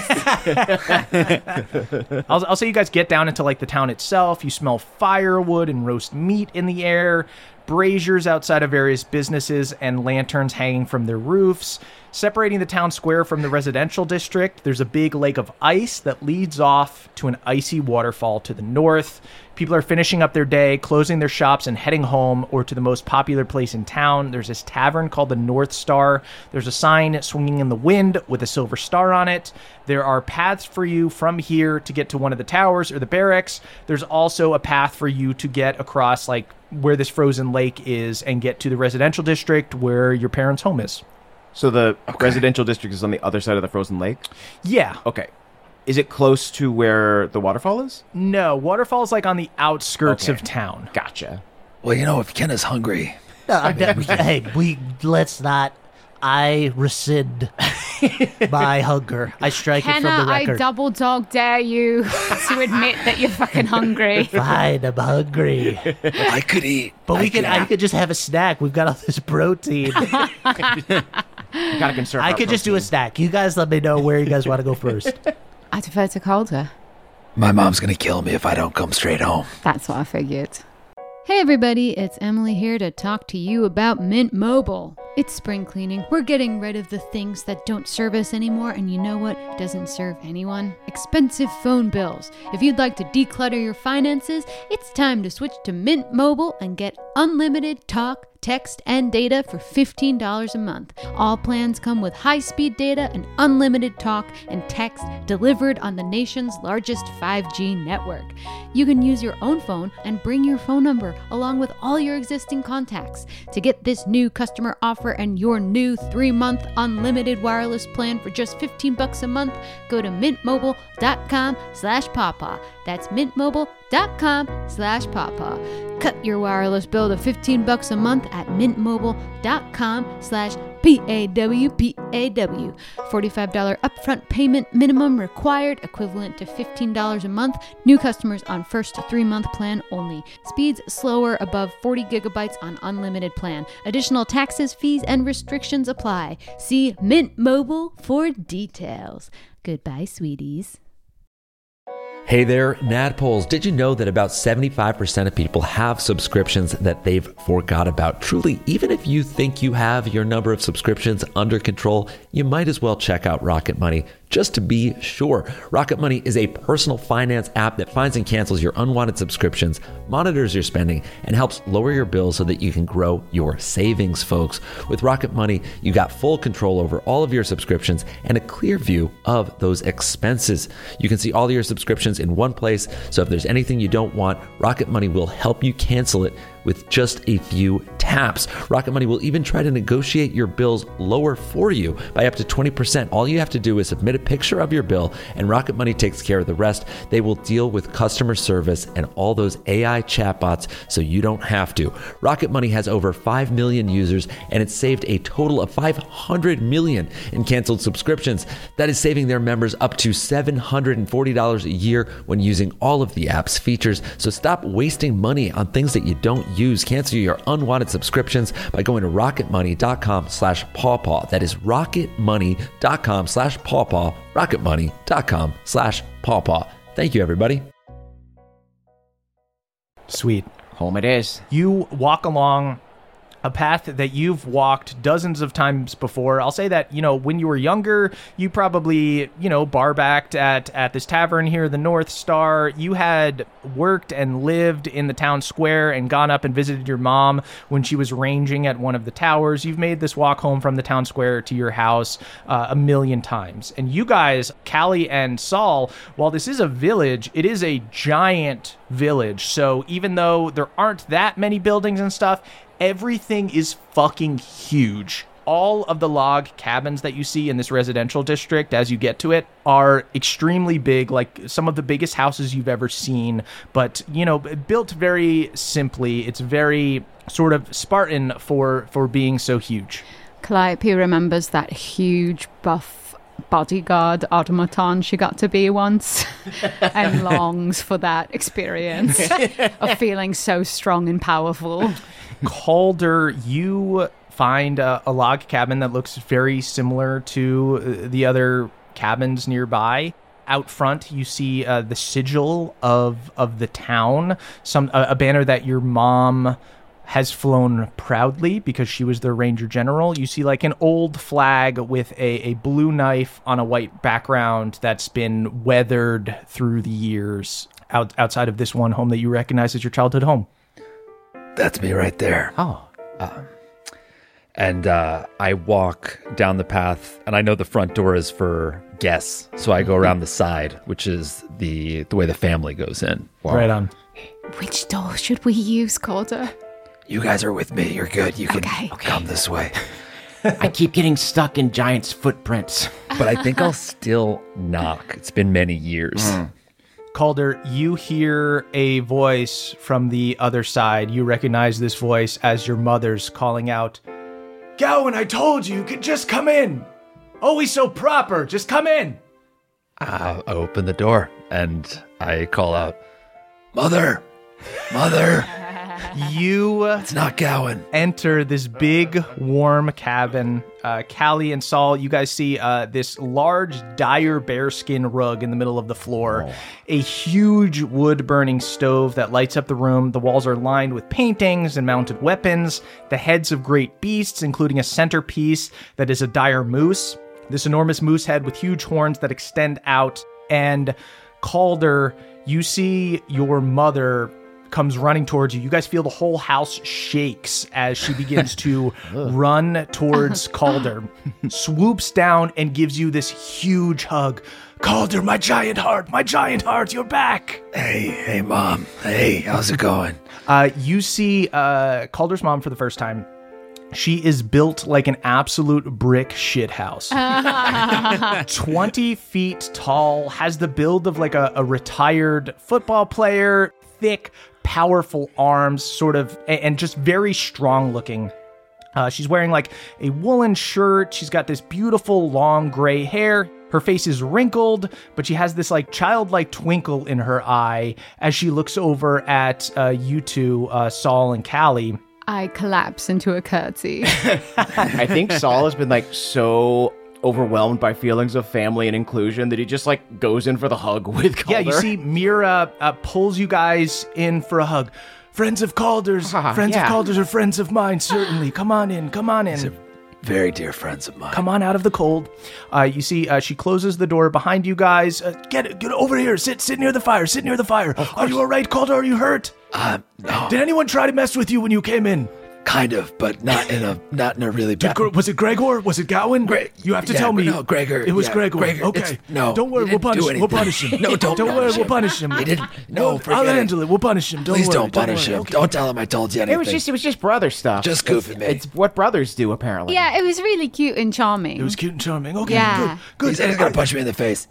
I'll say you guys get down into like the town itself. You smell firewood and roast meat in the air, braziers outside of various businesses, and lanterns hanging from their roofs. Separating the town square from the residential district, there's a big lake of ice that leads off to an icy waterfall to the north. People are finishing up their day, closing their shops, and heading home or to the most popular place in town. There's this tavern called the North Star. There's a sign swinging in the wind with a silver star on it. There are paths for you from here to get to one of the towers or the barracks. There's also a path for you to get across like where this frozen lake is and get to the residential district where your parents' home is. So the residential district is on the other side of the frozen lake? Yeah. Okay. Is it close to where the waterfall is? No, waterfall is like on the outskirts of town. Gotcha. Well, if Kenna's hungry. Let's not. I rescind my hunger. I strike it from Kenna, the record. I double dog dare you to admit that you're fucking hungry. Fine, I'm hungry. I could eat. But I could just have a snack. We've got all this protein. We gotta conserve I our could just do a protein. snack. You guys let me know where you guys want to go first. I defer to Calder. My mom's gonna kill me if I don't come straight home. That's what I figured. Hey everybody, it's Emily here to talk to you about Mint Mobile. It's spring cleaning. We're getting rid of the things that don't serve us anymore, and you know what doesn't serve anyone? Expensive phone bills. If you'd like to declutter your finances, it's time to switch to Mint Mobile and get unlimited talk, text, and data for $15 a month. All plans come with high-speed data and unlimited talk and text delivered on the nation's largest 5G network. You can use your own phone and bring your phone number along with all your existing contacts. To get this new customer offer and your new 3-month unlimited wireless plan for just $15 a month, go to mintmobile.com/pawpaw. That's mintmobile.com/pawpaw. Cut your wireless bill to $15 a month at mintmobile.com/PAWPAW. $45 upfront payment minimum required, equivalent to $15 a month. New customers on first 3-month plan only. Speeds slower above 40 gigabytes on unlimited plan. Additional taxes, fees, and restrictions apply. See Mint Mobile for details. Goodbye, sweeties. Hey there, Nadpoles. Did you know that about 75% of people have subscriptions that they've forgot about? Truly, even if you think you have your number of subscriptions under control, you might as well check out Rocket Money just to be sure. Rocket Money is a personal finance app that finds and cancels your unwanted subscriptions, monitors your spending, and helps lower your bills so that you can grow your savings, folks. With Rocket Money, you got full control over all of your subscriptions and a clear view of those expenses. You can see all of your subscriptions in one place, so if there's anything you don't want, Rocket Money will help you cancel it with just a few taps. Rocket Money will even try to negotiate your bills lower for you by up to 20%. All you have to do is submit a picture of your bill, and Rocket Money takes care of the rest. They will deal with customer service and all those AI chatbots, so you don't have to. Rocket Money has over 5 million users, and it's saved a total of 500 million in canceled subscriptions. That is saving their members up to $740 a year when using all of the app's features. So stop wasting money on things that you don't use. Cancel your unwanted subscriptions by going to rocketmoney.com/pawpaw. That is rocketmoney.com/pawpaw. rocketmoney.com/pawpaw. Thank you, everybody. Sweet. Home it is. You walk along a path that you've walked dozens of times before. I'll say that, when you were younger, you probably, bar-backed at this tavern here, the North Star. You had worked and lived in the town square and gone up and visited your mom when she was ranging at one of the towers. You've made this walk home from the town square to your house a million times. And you guys, Callie and Saul, while this is a village, it is a giant village. So even though there aren't that many buildings and stuff, everything is fucking huge. All of the log cabins that you see in this residential district as you get to it are extremely big, like some of the biggest houses you've ever seen, but, built very simply. It's very sort of Spartan for being so huge. Calliope remembers that huge buff bodyguard automaton she got to be once and longs for that experience of feeling so strong and powerful. Calder, you find a log cabin that looks very similar to the other cabins nearby. Out front, you see the sigil of the town, a banner that your mom has flown proudly because she was the Ranger General. You see like an old flag with a blue knife on a white background that's been weathered through the years outside of this one home that you recognize as your childhood home. That's me right there. Oh. And I walk down the path, and I know the front door is for guests, so I go around the side, which is the way the family goes in. Wow. Right on. Which door should we use, Calder? You guys are with me. You're good. You can come this way. I keep getting stuck in Giant's footprints. But I think I'll still knock. It's been many years. Calder, you hear a voice from the other side. You recognize this voice as your mother's calling out, Gowan, I told you could just come in. Always so proper. Just come in. I open the door and I call out, Mother! Mother! You It's not Gowan. enter this big, warm cabin. Callie and Saul, you guys see this large, dire bearskin rug in the middle of the floor. A huge wood-burning stove that lights up the room. The walls are lined with paintings and mounted weapons. The heads of great beasts, including a centerpiece that is a dire moose. This enormous moose head with huge horns that extend out. And Calder, you see your mother comes running towards you. You guys feel the whole house shakes as she begins to run towards Calder, swoops down and gives you this huge hug. Calder, my giant heart, you're back. Hey, Mom. Hey, how's it going? You see Calder's mom for the first time. She is built like an absolute brick shithouse. 20 feet tall, has the build of like a retired football player, thick, powerful arms, sort of, and just very strong looking. She's wearing like a woolen shirt. She's got this beautiful long gray hair. Her face is wrinkled, but she has this like childlike twinkle in her eye as she looks over at you two, Saul and Callie. I collapse into a curtsy. I think Saul has been like so overwhelmed by feelings of family and inclusion that he just like goes in for the hug with Calder. Yeah, you see Mira pulls you guys in for a hug. Friends of Calder's, friends of Calder's are friends of mine, certainly. Come on in, come on in. These are very dear friends of mine. Come on out of the cold. You see, she closes the door behind you guys. Get over here. Sit near the fire. Sit near the fire. Are you all right, Calder? Are you hurt? No. Did anyone try to mess with you when you came in? Kind of, but not in a really bad. Was it Gregor? Was it Gowan? You have to tell me. No, Gregor. It was Gregor. Gregor. Okay. No. Don't worry. We'll punish him. No, don't. Don't worry. We'll punish him. He didn't. No, I'll handle it. We'll punish him. Please don't punish him. Okay. Don't tell him I told you anything. It was just brother stuff. Just goofing me. It's what brothers do, apparently. Yeah, it was really cute and charming. It was cute and charming. Okay. Yeah. Good. He said he's gonna punch me in the face.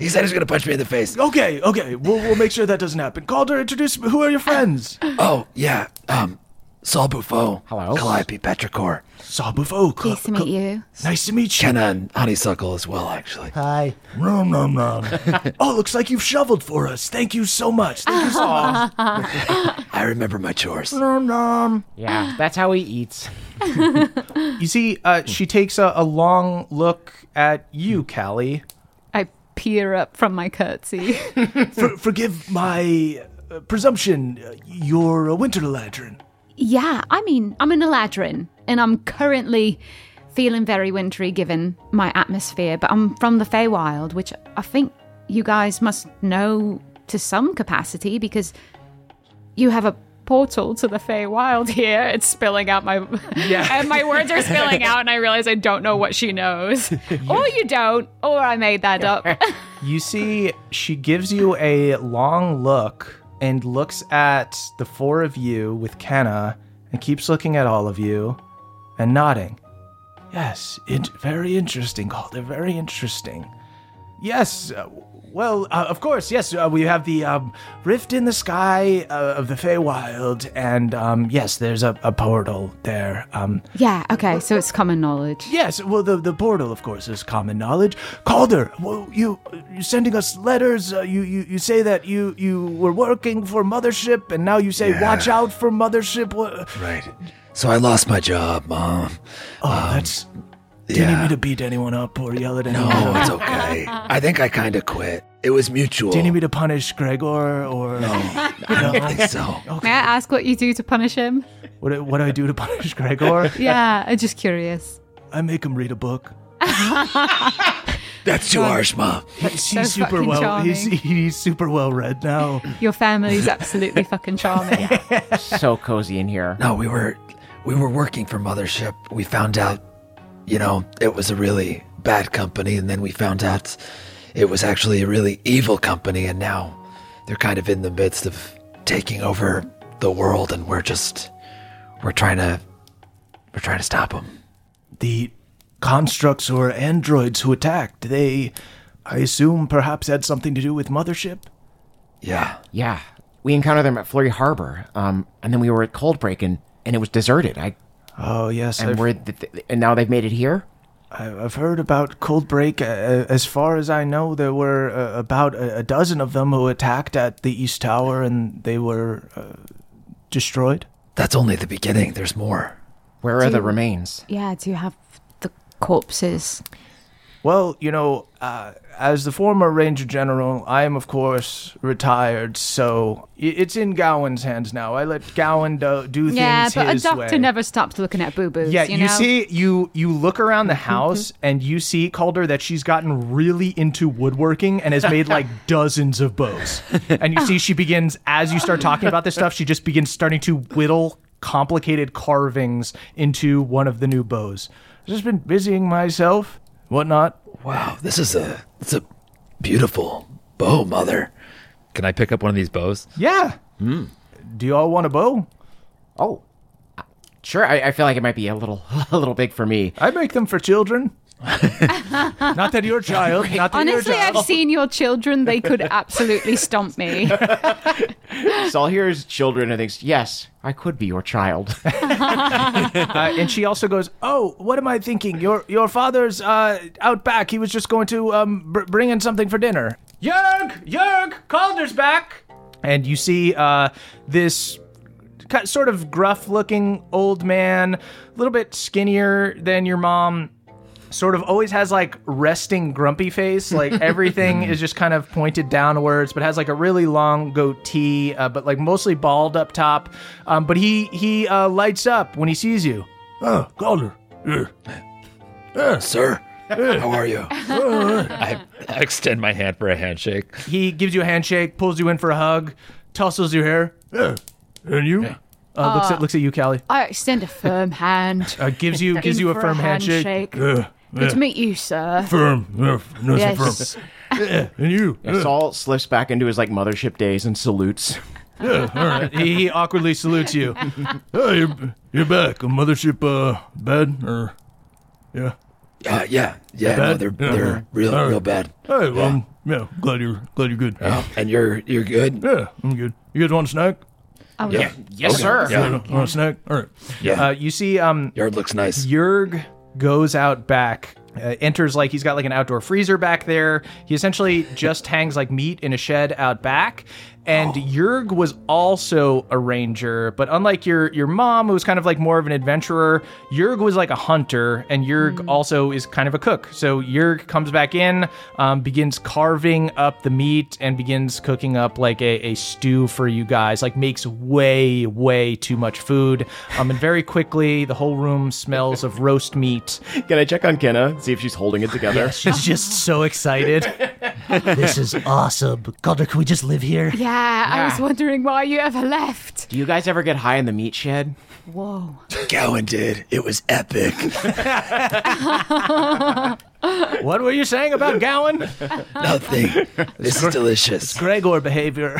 Okay. We'll make sure that doesn't happen. Calder, introduce me. Who are your friends? Oh yeah. Saul Buffo. Hello. Calliope Petrichor. Saul Buffo. Nice to meet you. Nice to meet you. Kenna and Honeysuckle as well, actually. Hi. Nom, nom, nom. Oh, looks like you've shoveled for us. Thank you so much. Thank you so much. I remember my chores. Nom, nom. Yeah, that's how he eats. You see, she takes a long look at you, Callie. I peer up from my curtsy. Forgive my presumption. You're a winter lantern. Yeah, I mean, I'm an Eladrin, and I'm currently feeling very wintry given my atmosphere, but I'm from the Feywild, which I think you guys must know to some capacity because you have a portal to the Feywild here. It's spilling out my... and my words are spilling out, and I realize I don't know what she knows. Or you don't, or I made that up. You see, she gives you a long look and looks at the four of you with Kenna and keeps looking at all of you and nodding. Yes, very interesting, Calder, very interesting. Yes, of course, yes, we have the rift in the sky of the Feywild, and yes, there's a portal there. Yeah, okay, so it's common knowledge. Yes, well, the portal, of course, is common knowledge. Calder, well, you're sending us letters. You say that you were working for Mothership, and now you say watch out for Mothership. Right. So I lost my job, Mom. That's... Do you need me to beat anyone up or yell at anyone? No, it's okay. I think I kind of quit. It was mutual. Do you need me to punish Gregor or... No, I don't think so. May I ask what you do to punish him? What do I do to punish Gregor? Yeah, I'm just curious. I make him read a book. That's too harsh, Mom. He's So super fucking well. charming. He's super well read now. Your family's absolutely fucking charming. So cozy in here. No, we were working for Mothership. We found out, it was a really bad company, and then we found out it was actually a really evil company, and now they're kind of in the midst of taking over the world, and we're trying to stop them. The constructs or androids who attacked, they, I assume, perhaps had something to do with Mothership? Yeah. Yeah, we encountered them at Flurry Harbor, and then we were at Coldbreak, and it was deserted. Oh, yes. And and now they've made it here? I've heard about Coldbreak. As far as I know, there were about a dozen of them who attacked at the East Tower, and they were destroyed. That's only the beginning. There's more. Where are the remains? Yeah, do you have the corpses? Well, as the former Ranger General, I am, of course, retired, so it's in Gowan's hands now. I let Gowan do things his way. Yeah, but a doctor never stops looking at boo-boos, Yeah, you know? see, you look around the house, and you see, Calder, that she's gotten really into woodworking and has made, dozens of bows. And you see she begins, as you start talking about this stuff, she just begins starting to whittle complicated carvings into one of the new bows. I've just been busying myself, whatnot. Wow, it's a beautiful bow, Mother. Can I pick up one of these bows? Yeah. Do you all want a bow? Oh, sure. I feel like it might be a little big for me. I make them for children. Not that you're a child. Not that Honestly, you're a child. I've seen your children. They could absolutely stomp me. So all here is children and thinks, yes, I could be your child. And she also goes, oh, what am I thinking? Your father's out back. He was just going to bring in something for dinner. Yerg, Calder's back. And you see this sort of gruff-looking old man, a little bit skinnier than your mom, sort of always has like resting grumpy face. Like everything is just kind of pointed downwards, but has like a really long goatee, but like mostly bald up top. But he lights up when he sees you. Oh, Calder. Sir, how are you? I extend my hand for a handshake. He gives you a handshake, pulls you in for a hug, tussles your hair. Yeah. And you? Yeah. Looks at you, Callie. I extend a firm hand. Gives you a firm handshake. Yeah. Good to meet you, sir. Firm. Yeah, nice and Yes. firm. Yeah. And you? Yeah, Saul slips back into his like mothership days and salutes. Yeah, all right. He awkwardly salutes you. Hey, you're back. A mothership bad? Or yeah. Yeah. No, Bad? they're real All right. real bad. Hey, well, yeah, glad you're good. And you're good? Yeah, I'm good. You guys want a snack? Oh, Yeah. Yes, Okay. sir. Yeah. Want a snack? All right. Yeah. You see, Yard looks nice. Jurg goes out back, enters like he's got like an outdoor freezer back there. He essentially just hangs like meat in a shed out back. And Jurg was also a ranger, but unlike your mom, who was kind of like more of an adventurer, Jurg was like a hunter, and Jurg also is kind of a cook. So Jurg comes back in, begins carving up the meat, and begins cooking up like a stew for you guys. Like makes way too much food, and very quickly the whole room smells of roast meat. Can I check on Kenna, see if she's holding it together? She's just so excited. This is awesome. Calder, can we just live here? Yeah, I was wondering why you ever left. Do you guys ever get high in the meat shed? Whoa. Gowan did. It was epic. What were you saying about Gowan? Nothing. This is delicious. Gregor behavior.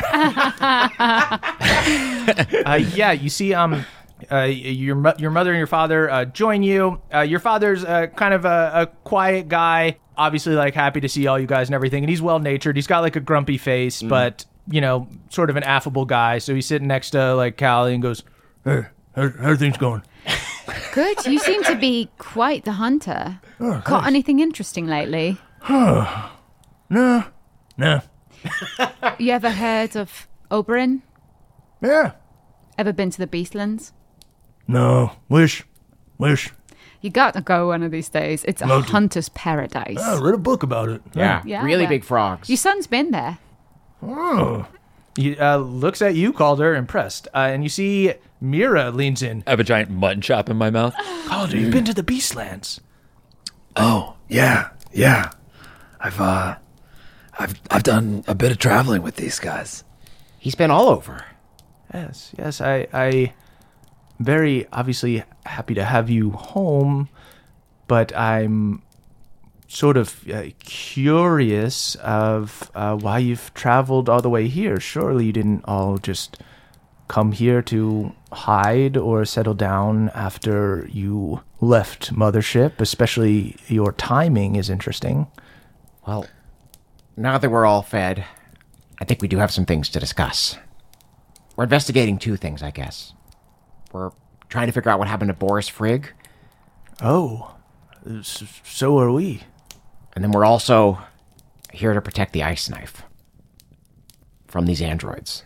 Yeah, you see, your mother and your father join you. Your father's kind of a quiet guy, obviously like happy to see all you guys and everything, and he's well-natured. He's got like a grumpy face, but sort of an affable guy. So he's sitting next to like Callie and goes, Hey, how are things going? Good. You seem to be quite the hunter. Caught anything interesting lately? Nah. You ever heard of Oberyn? Yeah. Ever been to the Beastlands? No. Wish. You got to go one of these days. It's a Love to. hunter's paradise. I read a book about it. Yeah. Yeah, really well. big frogs. Your son's been there. Oh. he looks at you, Calder, impressed, and you see Mira leans in. I have a giant mutton chop in my mouth. Calder, you've been to the Beastlands. Oh, yeah. I've done a bit of traveling with these guys. He's been all over. Yes, I very obviously happy to have you home, but I'm sort of curious of why you've traveled all the way here. Surely you didn't all just come here to hide or settle down after you left Mothership. Especially your timing is interesting. Well, now that we're all fed, I think we do have some things to discuss. We're investigating two things, I guess. We're trying to figure out what happened to Boris Frigg, Oh, so are we. and then we're also here to protect the ice knife from these androids.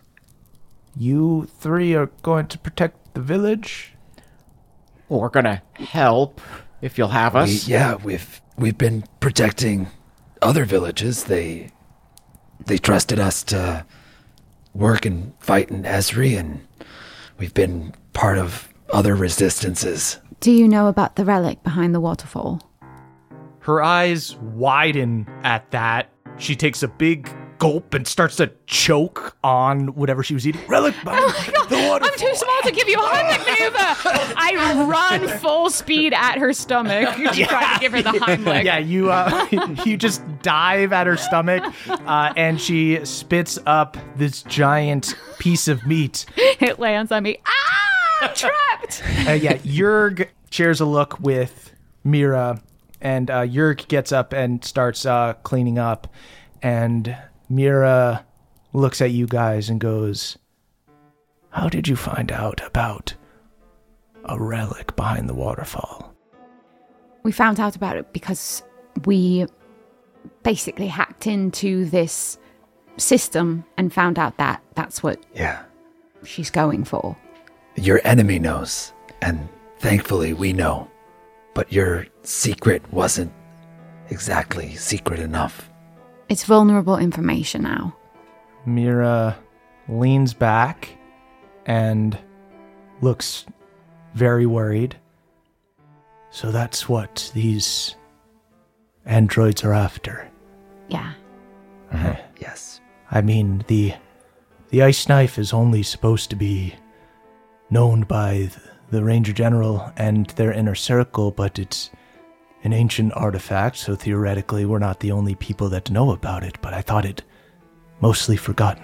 You three are going to protect the village? Well, we're gonna help if you'll have us. We've been protecting other villages. They trusted us to work and fight in Esri, and we've been part of other resistances. Do you know about the relic behind the waterfall? Her eyes widen at that. She takes a big gulp and starts to choke on whatever she was eating. Relic behind the water. I'm too small to give you a Heimlich maneuver. I run full speed at her stomach to try to give her the Heimlich. Yeah, you just dive at her stomach, and she spits up this giant piece of meat. It lands on me. Ah, trapped. Jurg shares a look with Mira, and Jurg gets up and starts cleaning up, and Mira looks at you guys and goes, "How did you find out about a relic behind the waterfall?" We found out about it because we basically hacked into this system and found out that that's what Yeah. she's going for. Your enemy knows, and thankfully we know. But your secret wasn't exactly secret enough. It's vulnerable information now. Mira leans back and looks very worried. So that's what these androids are after. Yeah. Yes. I mean, the ice knife is only supposed to be known by the Ranger General and their inner circle, but it's an ancient artifact, so theoretically we're not the only people that know about it, but I thought it mostly forgotten.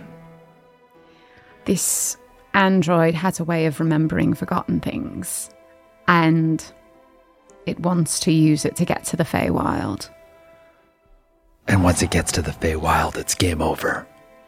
This android has a way of remembering forgotten things, and it wants to use it to get to the Feywild. And once it gets to the Feywild, it's game over.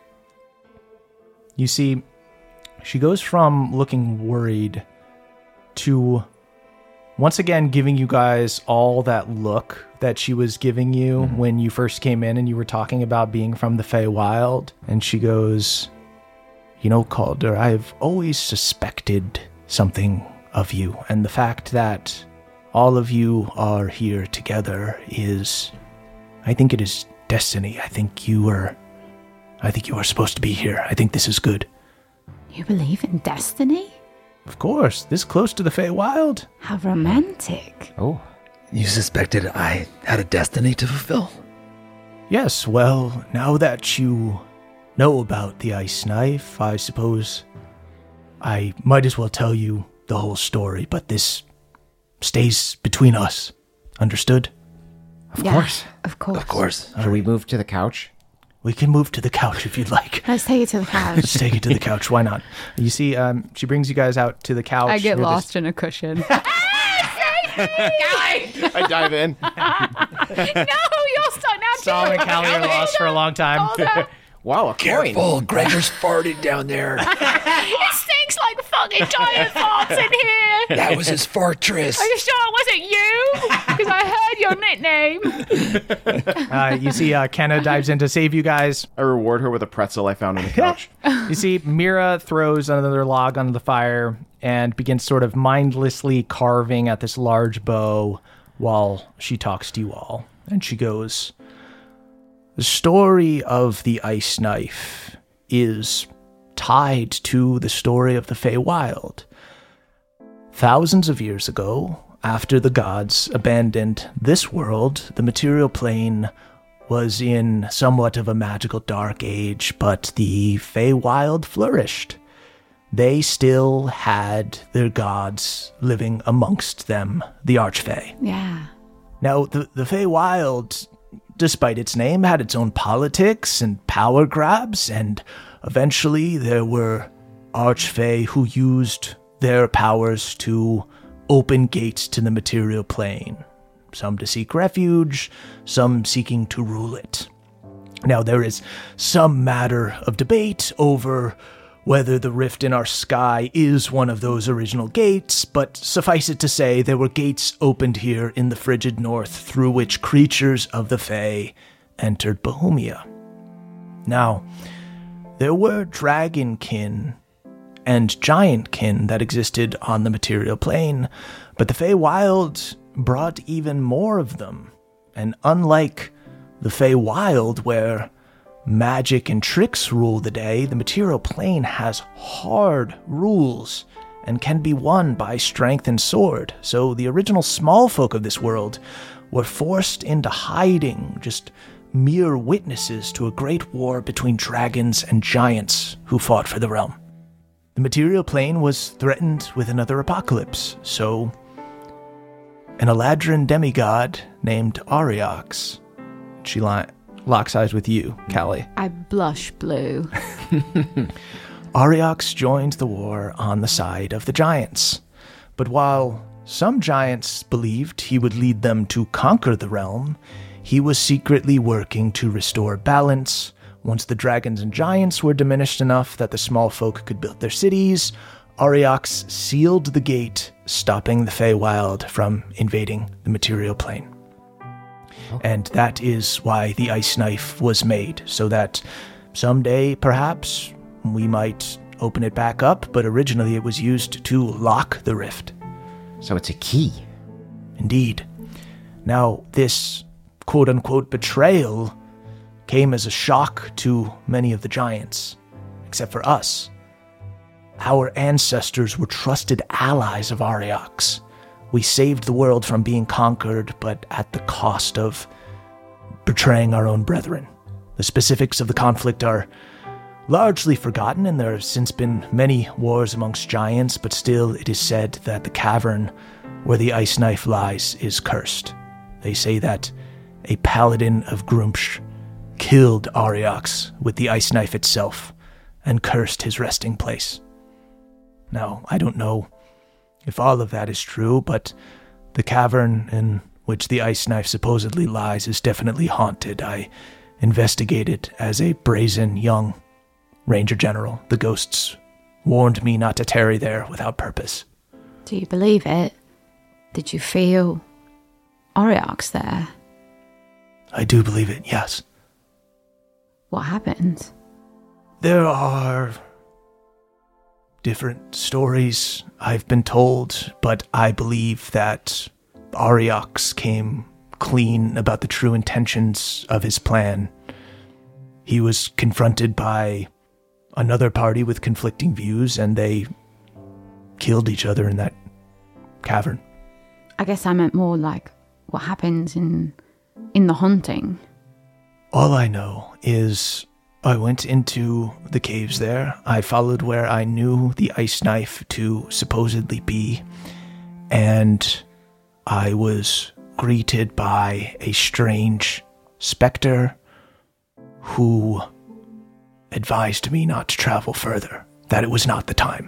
You see, she goes from looking worried to once again giving you guys all that look that she was giving you when you first came in and you were talking about being from the Feywild. And she goes, you know, Calder, I've always suspected something of you. And the fact that all of you are here together is, I think it is destiny. I think you are supposed to be here. I think this is good. You believe in destiny? Of course, this close to the Feywild. How romantic. Oh. You suspected I had a destiny to fulfill? Yes, well, now that you know about the ice knife, I suppose I might as well tell you the whole story, but this stays between us. Understood? Of course. Of course. Of course. Should we move to the couch? We can move to the couch if you'd like. Let's take it to the couch. Let's take it to the couch. Why not? You see, she brings you guys out to the couch. I get near lost in a cushion. I dive in. No, you're stuck now. Sam and Callie are lost for a long time. Wow, a coin. Careful, Gregor's farted down there. It stinks like fucking giant farts in here. That was his fartress. Are you sure it wasn't you? Because I heard your nickname. You see, Kenna dives in to save you guys. I reward her with a pretzel I found on the couch. You see, Mira throws another log onto the fire and begins sort of mindlessly carving at this large bow while she talks to you all. And she goes, the story of the ice knife is tied to the story of the Feywild. Thousands of years ago, after the gods abandoned this world, the material plane was in somewhat of a magical dark age, but the Feywild flourished. They still had their gods living amongst them, the Archfey. Yeah. Now, the Feywild, despite its name, had its own politics and power grabs, and eventually there were Archfey who used their powers to open gates to the material plane. Some to seek refuge, some seeking to rule it. Now, there is some matter of debate over whether the rift in our sky is one of those original gates, but suffice it to say, there were gates opened here in the frigid north through which creatures of the Fae entered Bohemia. Now, there were dragonkin and giantkin that existed on the material plane, but the Feywild brought even more of them. And unlike the Feywild, where magic and tricks rule the day, the material plane has hard rules and can be won by strength and sword. So the original small folk of this world were forced into hiding, just mere witnesses to a great war between dragons and giants who fought for the realm. The material plane was threatened with another apocalypse, so an Eladrin demigod named Ariox, she locks eyes with you, Callie. I blush blue. Ariox joined the war on the side of the giants. But while some giants believed he would lead them to conquer the realm, he was secretly working to restore balance. Once the dragons and giants were diminished enough that the small folk could build their cities, Ariox sealed the gate, stopping the Feywild from invading the material plane. And that is why the ice knife was made, so that someday, perhaps, we might open it back up, but originally it was used to lock the rift. So it's a key. Indeed. Now, this quote-unquote betrayal came as a shock to many of the giants, except for us. Our ancestors were trusted allies of Ariox. We saved the world from being conquered, but at the cost of betraying our own brethren. The specifics of the conflict are largely forgotten, and there have since been many wars amongst giants, but still it is said that the cavern where the ice knife lies is cursed. They say that a paladin of Grumpsh killed Ariox with the ice knife itself and cursed his resting place. Now, I don't know if all of that is true, but the cavern in which the ice knife supposedly lies is definitely haunted. I investigated as a brazen young Ranger General. The ghosts warned me not to tarry there without purpose. Do you believe it? Did you feel Ariox there? I do believe it, yes. What happened? There are different stories I've been told, but I believe that Ariox came clean about the true intentions of his plan. He was confronted by another party with conflicting views, and they killed each other in that cavern. I guess I meant more like what happened in the haunting. All I know is I went into the caves there. I followed where I knew the ice knife to supposedly be, and I was greeted by a strange specter who advised me not to travel further, that it was not the time.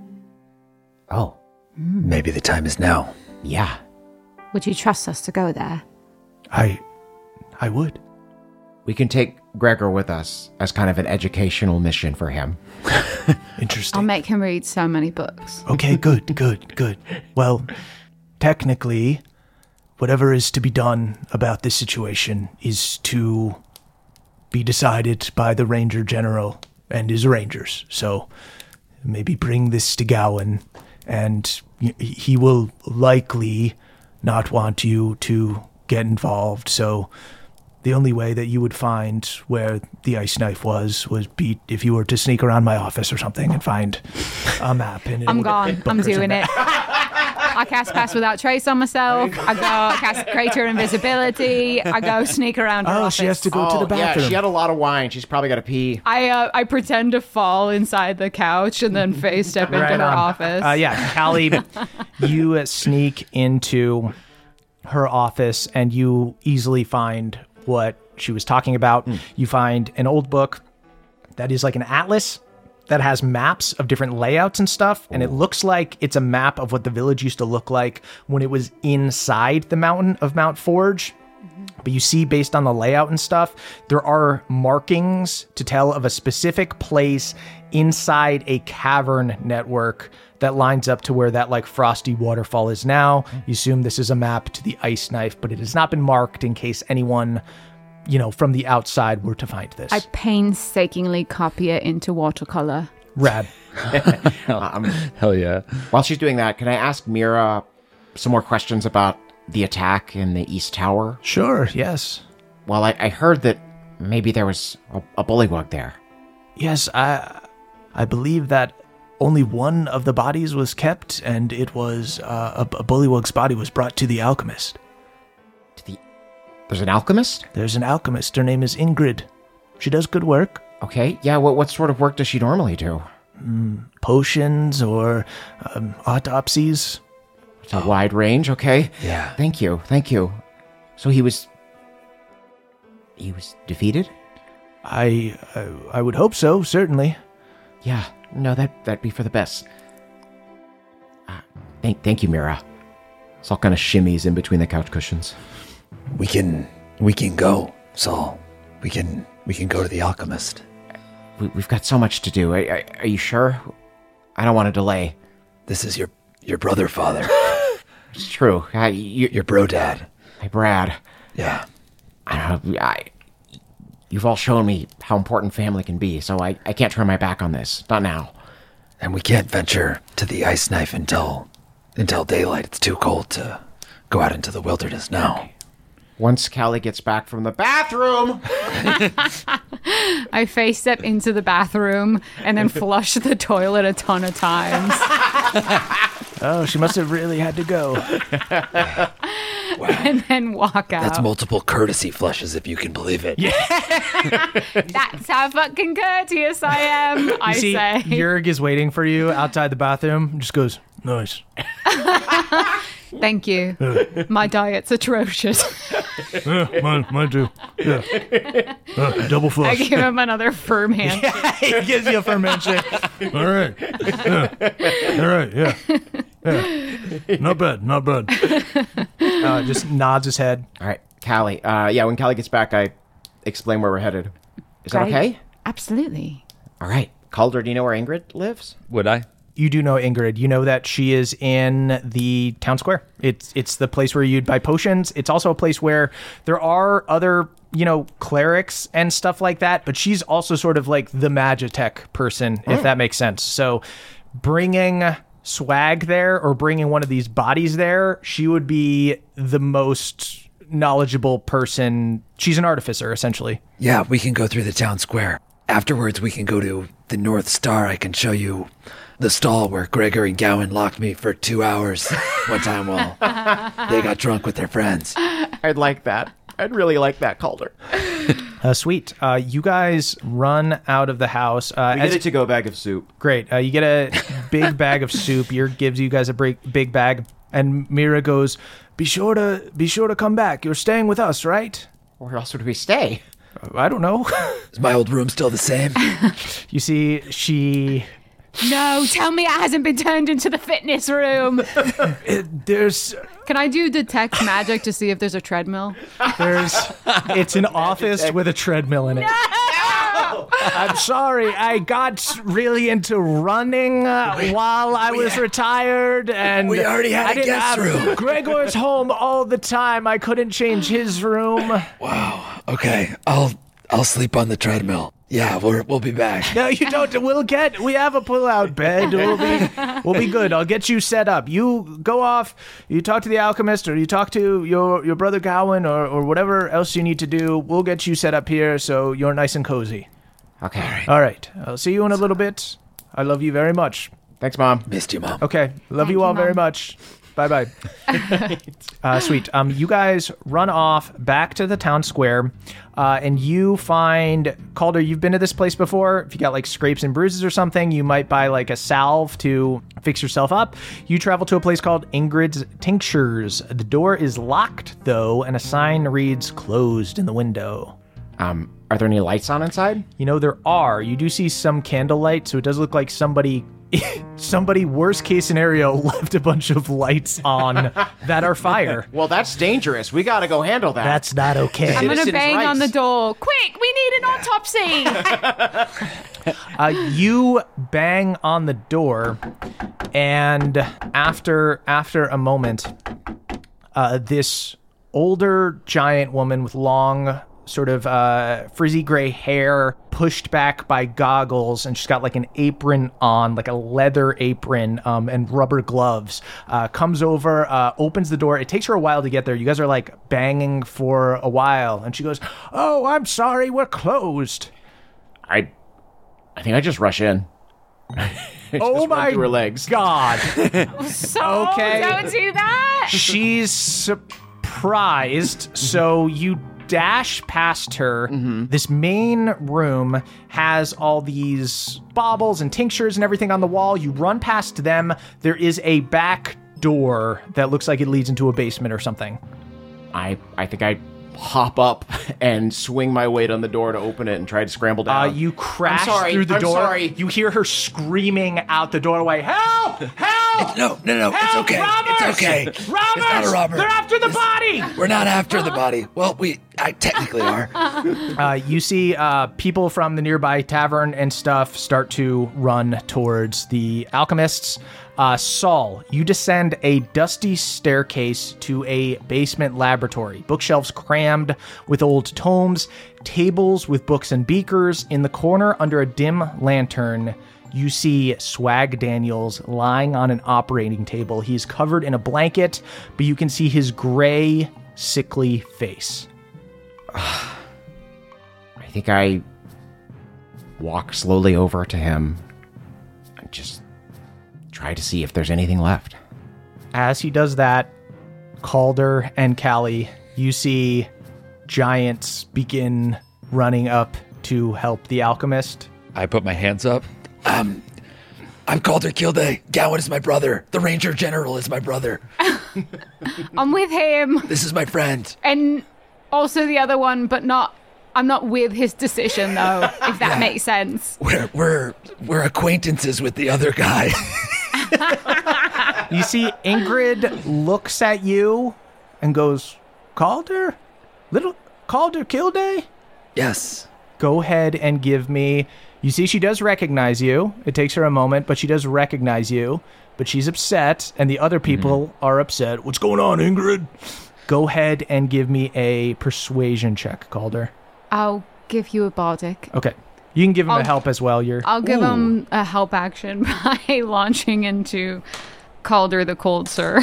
Oh, maybe the time is now. Yeah. Would you trust us to go there? I would. We can take Gregor with us as kind of an educational mission for him. Interesting. I'll make him read so many books. Okay, good. Well, technically, whatever is to be done about this situation is to be decided by the Ranger General and his Rangers. So maybe bring this to Gowan, and he will likely not want you to get involved. So the only way that you would find where the ice knife would be if you were to sneak around my office or something and find a map. And I'm gone. I'm doing it. I cast Pass Without Trace on myself. I go cast Greater Invisibility. I go sneak around her office. She has to go to the bathroom. Yeah, she had a lot of wine. She's probably got to pee. I pretend to fall inside the couch and then face step into her office. Callie, you sneak into her office and you easily find what she was talking about. You find an old book that is like an atlas that has maps of different layouts and stuff, and it looks like it's a map of what the village used to look like when it was inside the mountain of Mount Forge. But you see, based on the layout and stuff, there are markings to tell of a specific place inside a cavern network that lines up to where that like frosty waterfall is now. You assume this is a map to the ice knife, but it has not been marked in case anyone, from the outside were to find this. I painstakingly copy it into watercolor. Rad. Hell yeah. While she's doing that, can I ask Mira some more questions about the attack in the East Tower? Sure, yes. Well, I heard that maybe there was a bullywug there. Yes, I believe that only one of the bodies was kept, and it was a bullywug's body was brought to the alchemist. There's an alchemist? There's an alchemist. Her name is Ingrid. She does good work. Okay, yeah, what sort of work does she normally do? Potions or autopsies. It's a wide range, okay. Yeah. Thank you. So he was defeated? I would hope so, certainly. Yeah, no, that'd be for the best. Thank you, Mira. Saul kind of shimmies in between the couch cushions. We can go, Saul. We can go to the alchemist. We've got so much to do. Are you sure? I don't want to delay. This is your brother, father. It's true. Your bro dad. My Brad. Yeah. I don't know. You've all shown me how important family can be, so I can't turn my back on this. Not now. And we can't venture to the ice knife until daylight. It's too cold to go out into the wilderness now. Once Callie gets back from the bathroom. I face step into the bathroom and then flush the toilet a ton of times. Oh, she must have really had to go. And then walk out. That's multiple courtesy flushes, if you can believe it. Yeah. That's how fucking courteous I am, I See, say. Jurg is waiting for you outside the bathroom. Just goes, nice. Thank you. My diet's atrocious. Yeah, mine too. Yeah. Double I flush. give him another firm hand. He gives you a firm handshake. All right. Yeah. All right, yeah. Not bad. Just nods his head. All right, Callie. When Callie gets back, I explain where we're headed. Is that Great. okay? Absolutely. All right. Calder, do you know where Ingrid lives? Would I? You do know Ingrid. You know that she is in the town square. It's the place where you'd buy potions. It's also a place where there are other, clerics and stuff like that. But she's also sort of like the Magitech person, if that makes sense. So bringing swag there or bringing one of these bodies there, she would be the most knowledgeable person. She's an artificer, essentially. Yeah, we can go through the town square. Afterwards, we can go to the North Star. I can show you the stall where Gregor and Gowan locked me for 2 hours one time while they got drunk with their friends. I'd like that. I'd really like that, Calder. Sweet. You guys run out of the house. We get a to-go bag of soup. Great. You get a big bag of soup. Jurg gives you guys a big bag. And Mira goes, be sure to come back. You're staying with us, right? Where else would we stay? I don't know. Is my old room still the same? You see, she... No, tell me it hasn't been turned into the fitness room. There's... Can I do detect magic to see if there's a treadmill? It's an office with a treadmill in it. No! I'm sorry. I got really into running while I was retired, and we already had a guest room. Gregor's home all the time. I couldn't change his room. Wow. Okay, I'll sleep on the treadmill. Yeah, we'll be back. No, you don't. We have a pull-out bed. We'll be good. I'll get you set up. You go off. You talk to the alchemist, or you talk to your brother Gowan, or whatever else you need to do. We'll get you set up here so you're nice and cozy. Okay. All right. I'll see you in a little bit. I love you very much. Thanks, Mom. Missed you, Mom. Okay. Love you all very much. Bye-bye. Sweet. You guys run off back to the town square, and you find... Calder, you've been to this place before. If you got, like, scrapes and bruises or something, you might buy, like, a salve to fix yourself up. You travel to a place called Ingrid's Tinctures. The door is locked, though, and a sign reads closed in the window. Are there any lights on inside? There are. You do see some candlelight, so it does look like somebody, worst case scenario, left a bunch of lights on that are fire. Well, that's dangerous. We gotta go handle that. That's not okay. I'm going to Citizens' bang rights. on the door. Quick, we need an autopsy. You bang on the door, and after a moment, this older giant woman with long, sort of frizzy gray hair, pushed back by goggles, and she's got like an apron on, like a leather apron, and rubber gloves, comes over, opens the door. It takes her a while to get there. You guys are like banging for a while, and she goes, "Oh, I'm sorry, we're closed." I think I just rush in. Oh my through her legs. God. So, Okay. don't do that. She's surprised, so you dash past her. This main room has all these baubles and tinctures and everything on the wall. You run past them. There is a back door that looks like it leads into a basement or something. I think I hop up and swing my weight on the door to open it and try to scramble down. You crash I'm sorry, through the I'm door. sorry. You hear her screaming out the doorway, "Help! Help! No, it's Help! okay. Robbers! It's okay. Robbers! It's not a robber. They're after the body!" We're not after the body. Well, I technically are. You see people from the nearby tavern and stuff start to run towards the alchemists. Saul, you descend a dusty staircase to a basement laboratory. Bookshelves crammed with old tomes, tables with books and beakers. In the corner, under a dim lantern, you see Swag Daniels lying on an operating table. He's covered in a blanket, but you can see his gray, sickly face. I think I walk slowly over to him and just try to see if there's anything left. As he does that, Calder and Callie, you see giants begin running up to help the alchemist. I put my hands up. I'm Calder Kilday. Gowan is my brother. The Ranger General is my brother. I'm with him. This is my friend. And also the other one, but I'm not with his decision though, if that makes sense. We're acquaintances with the other guy. You see Ingrid looks at you and goes, Calder? Little Calder Kilday? Yes. Go ahead and give me... You see she does recognize you. It takes her a moment, but she does recognize you. But she's upset, and the other people are upset. What's going on, Ingrid? Go ahead and give me a persuasion check, Calder. I'll give you a bardic. Okay. You can give him a help as well. I'll give him a help action by launching into Calder the Cold Sir.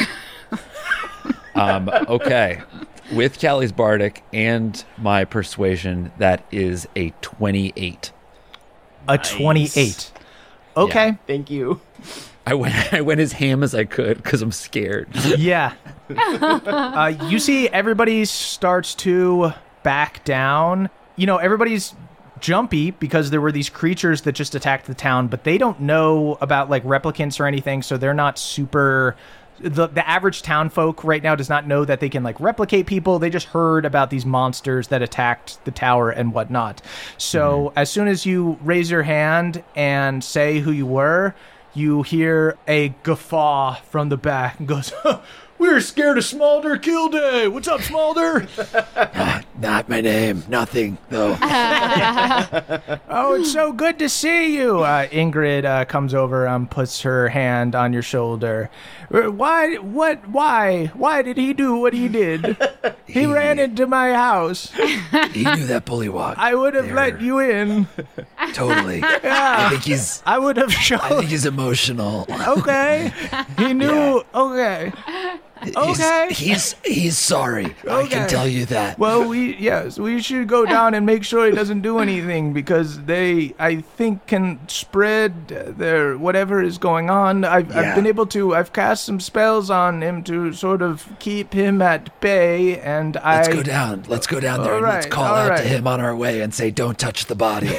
Okay. With Callie's bardic and my persuasion, that is a 28. A 28. Okay. Yeah, thank you. I went as ham as I could because I'm scared. Yeah. You see everybody starts to back down. You know, everybody's jumpy because there were these creatures that just attacked the town, but they don't know about like replicants or anything, so they're not super... The average town folk right now does not know that they can like replicate people. They just heard about these monsters that attacked the tower and whatnot. So as soon as you raise your hand and say who you were, you hear a guffaw from the back and goes, "We're scared of Smalder Kilday. What's up, Smalder?" Not my name. Nothing, though. Oh, it's so good to see you. Ingrid comes over and puts her hand on your shoulder. Why did he do what he did? He ran into my house. He knew that bullywog. I would have let you in. Totally. Yeah. I would have shown. I think he's emotional. Okay. He knew. Yeah. Okay. He's sorry. Okay. I can tell you that. Well, we should go down and make sure he doesn't do anything because they, I think, can spread their whatever is going on. I've been able to. I've cast some spells on him to sort of keep him at bay, and Let's go down. Let's go down there and let's call out to him on our way and say, "Don't touch the body."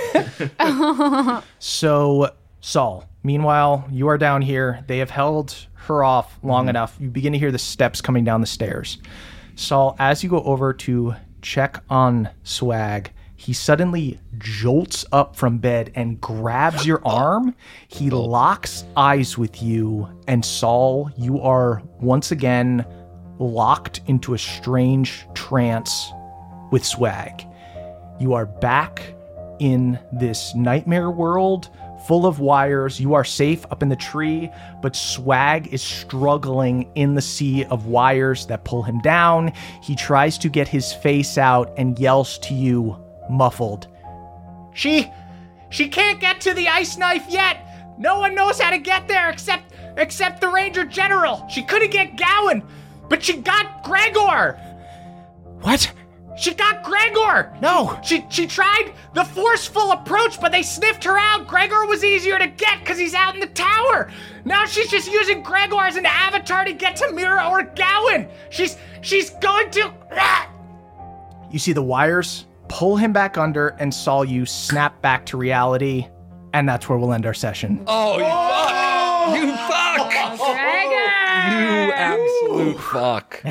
So, Saul. Meanwhile, you are down here. They have held her off long enough. You begin to hear the steps coming down the stairs. Saul, as you go over to check on Swag, he suddenly jolts up from bed and grabs your arm. He locks eyes with you, and Saul, you are once again locked into a strange trance with Swag. You are back in this nightmare world full of wires. You are safe up in the tree, but Swag is struggling in the sea of wires that pull him down. He tries to get his face out and yells to you, muffled. She can't get to the ice knife yet. No one knows how to get there except the Ranger General. She couldn't get Gowan, but she got Gregor. What? She got Gregor! No! She tried the forceful approach, but they sniffed her out. Gregor was easier to get because he's out in the tower. Now she's just using Gregor as an avatar to get to Mira or Gowan. She's going to... You see the wires pull him back under, and Saul, you snap back to reality, and that's where we'll end our session. Oh, you fuck! You fuck! You absolute fuck.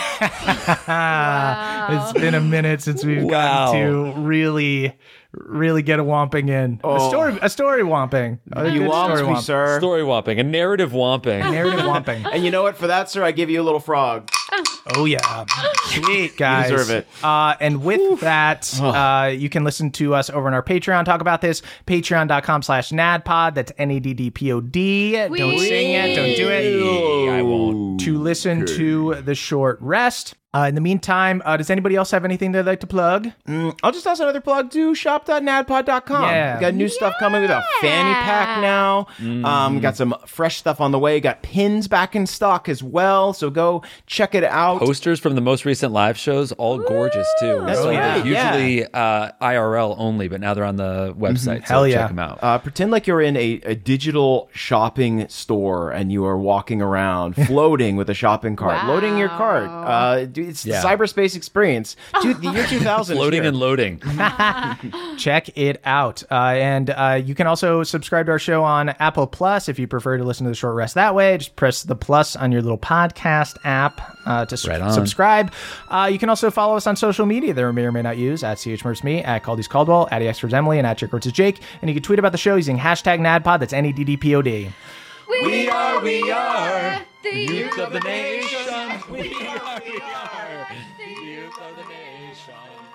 It's been a minute since we've gotten to really get a womping in. A story womping. You womped me, sir. Story womping. A narrative womping. Narrative womping. And you know what? For that, sir, I give you a little frog. Oh, yeah. Sweet, guys. You deserve it. And with that, you can listen to us over on our Patreon. Talk about this. Patreon.com/NADPod. That's NADDPOD. Don't sing it. Don't do it. I won't. To listen to the short rest. In the meantime, does anybody else have anything they'd like to plug? I'll just toss another plug to shop.nadpod.com. Yeah. We got new stuff coming. We got a fanny pack now. We got some fresh stuff on the way. Got pins back in stock as well. So go check it out. Posters from the most recent live shows, all gorgeous too. That's right, Usually IRL only, but now they're on the website. So Hell yeah. check them out. Pretend like you're in a digital shopping store and you are walking around floating with a shopping cart, loading your cart. It's the cyberspace experience. The year 2000. Floating and loading. Check it out. And you can also subscribe to our show on Apple Plus if you prefer to listen to the short rest that way. Just press the plus on your little podcast app to subscribe. You can also follow us on social media that we may or may not use, at CHMertsMe, at Caldy's Caldwell, at EXtras and at Jake. And you can tweet about the show using #NADPod. That's NADDPOD. We are the youth of the nation. We are the youth of the nation.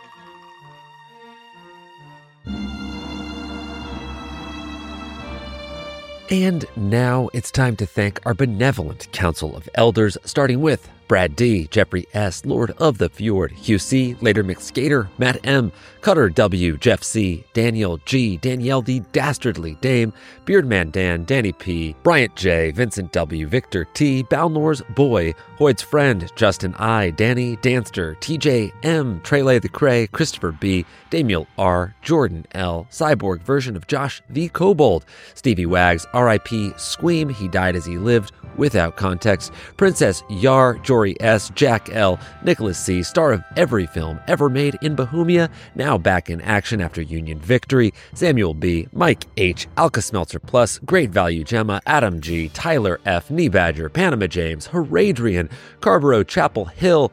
And now it's time to thank our benevolent Council of Elders, starting with Brad D., Jeffrey S., Lord of the Fjord, Hugh C., Later Mixed Skater, Matt M., Cutter W., Jeff C., Daniel G., Danielle the Dastardly Dame, Beardman Dan, Danny P., Bryant J., Vincent W., Victor T., Balnor's Boy, Hoyd's Friend, Justin I., Danny Danster, TJ M., Trele the Cray, Christopher B., Damiel R., Jordan L., Cyborg version of Josh the Kobold, Stevie Wags, R.I.P. Squeam, he died as he lived, without context, Princess Yar, Jory S., Jack L., Nicholas C., star of every film ever made in Bohemia, now back in action after Union victory, Samuel B., Mike H., Alka-Smeltzer Plus, Great Value Gemma, Adam G., Tyler F., Knee Badger, Panama James, Heradrian, Carborough Chapel Hill,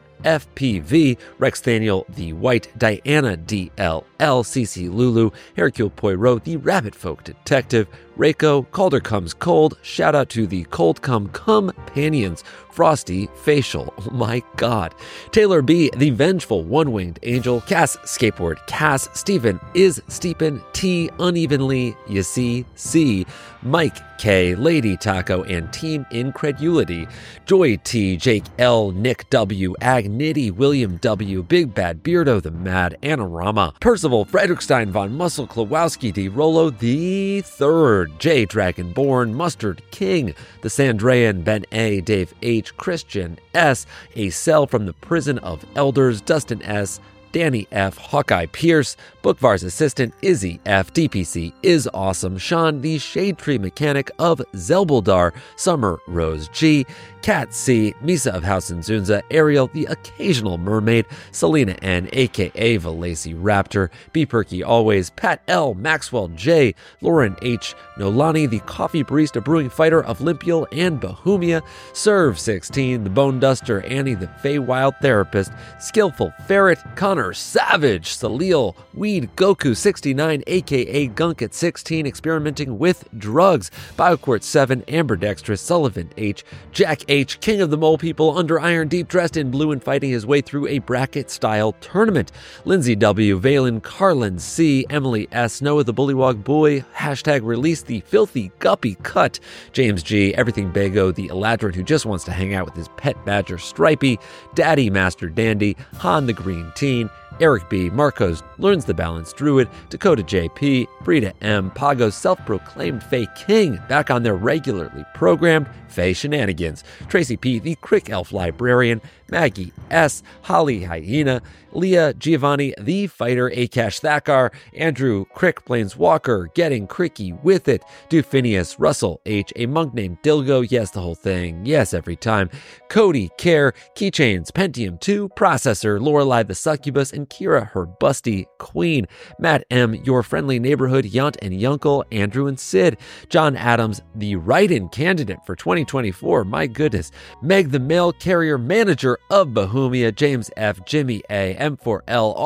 FPV, Rex Thaniel, The White, Diana DLL, CC Lulu, Hercule Poirot, The Rabbit Folk Detective, Reiko, Calder Comes Cold, shout out to the Cold Come Companions, Frosty, Facial, oh my god, Taylor B., The Vengeful One-Winged Angel, Cass Skateboard, Cass, Stephen is Steepen, T, Unevenly, You See, C, Mike K., Lady Taco, and Team Incredulity, Joy T., Jake L., Nick W., Agnitty, William W., Big Bad Beardo the Mad, Anorama, Percival, Frederickstein, Von Muscle, Klawowski, D. Rollo the Third, J. Dragonborn, Mustard King, The Sandrean, Ben A., Dave H., Christian S., A Cell from the Prison of Elders, Dustin S., Danny F., Hawkeye Pierce, Bookvar's assistant, Izzy F., DPC is awesome, Sean, the Shade Tree Mechanic of Zelbuldar, Summer Rose G., Kat C., Misa of House and Zunza, Ariel, the Occasional Mermaid, Selena N., a.k.a. Valacy Raptor, B. Perky Always, Pat L., Maxwell J., Lauren H., Nolani, the Coffee Barista Brewing Fighter of Limpiel and Bohemia, Serve 16, the Bone Duster, Annie, the Feywild Therapist, Skillful Ferret, Connor Savage, Salil, Weed, Goku 69, a.k.a. Gunket 16, experimenting with drugs, BioQuartz 7, Amberdextrous, Sullivan H., Jack H., King of the Mole People, under Iron Deep, dressed in blue and fighting his way through a bracket-style tournament, Lindsay W., Valen, Carlin C., Emily S., Noah the Bullywog Boy, hashtag release the filthy guppy cut, James G., Everything Bago, the Eladrin who just wants to hang out with his pet badger Stripey, Daddy Master Dandy, Han the Green Teen, Eric B., Marcos learns the balance druid, Dakota JP, Brita M., Pago's self-proclaimed Fae King, back on their regularly programmed Fae Shenanigans, Tracy P., the Crick Elf Librarian, Maggie S., Holly Hyena, Leah Giovanni, the Fighter, Akash Thakar, Andrew Crick Planeswalker, Getting Cricky with It, Dufinius, Russell H., a monk named Dilgo, yes, the whole thing, yes, every time, Cody Care, Keychains, Pentium 2, Processor, Lorelei the Succubus, and Kira, her busty queen, Matt M., your friendly neighborhood Yunt and Yunkel, Andrew and Sid, John Adams, the write-in candidate for 2024, my goodness, Meg the mail carrier manager of Bohemia, James F., Jimmy A., M4L, Austin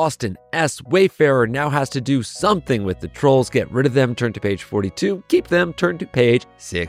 S. Wayfarer now has to do something with the trolls. Get rid of them, turn to page 42. Keep them, turn to page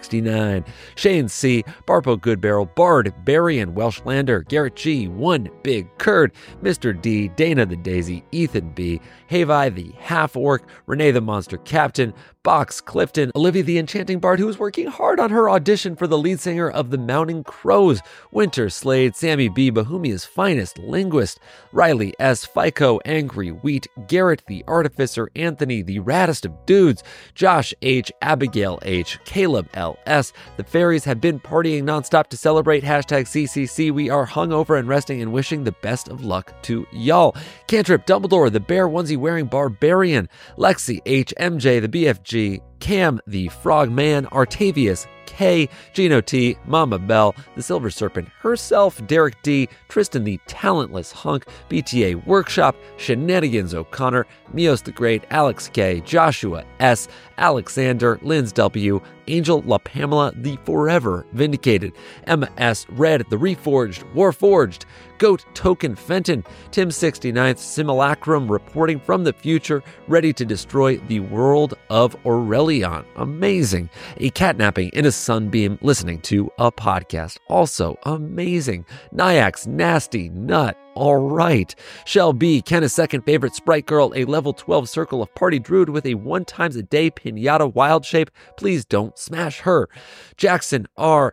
69. Shane C. Barpo Goodbarrel, Bard, Barry and Welshlander, Garrett G. One Big Curd, Mr. D. Dana the Daisy, Ethan B. Havi the Half-Orc, Renee the Monster Captain, Box Clifton, Olivia the Enchanting Bard, who is working hard on her audition for the lead singer of the Mounting Crows, Winter Slade, Sammy B. Bohemia's finest linguist, Riley S. FICO, Angry Wheat, Garrett the Artificer, Anthony the raddest of dudes, Josh H., Abigail H., Caleb L.S. The fairies have been partying nonstop to celebrate #CCC. We are hungover and resting and wishing the best of luck to y'all. Cantrip, Dumbledore, the bear onesie wearing barbarian, Lexi H., MJ, the BFG, Cam, the Frogman, Artavius K, Gino T, Mama Bell, the Silver Serpent herself, Derek D, Tristan the Talentless Hunk, BTA Workshop, Shenanigans O'Connor, Mios the Great, Alex K, Joshua S, Alexander, Linz W, Angel La Pamela, the Forever Vindicated, MS Red, the Reforged, Warforged, Goat Token Fenton, Tim 69th, Simulacrum reporting from the future, ready to destroy the world of Aurelion. Amazing. A catnapping in a sunbeam, listening to a podcast. Also amazing. Nyax Nasty Nut. All right. Shell B, Kenna's second favorite sprite girl, a level 12 circle of party druid with a 1 times a day pinata wild shape. Please don't smash her. Jackson R,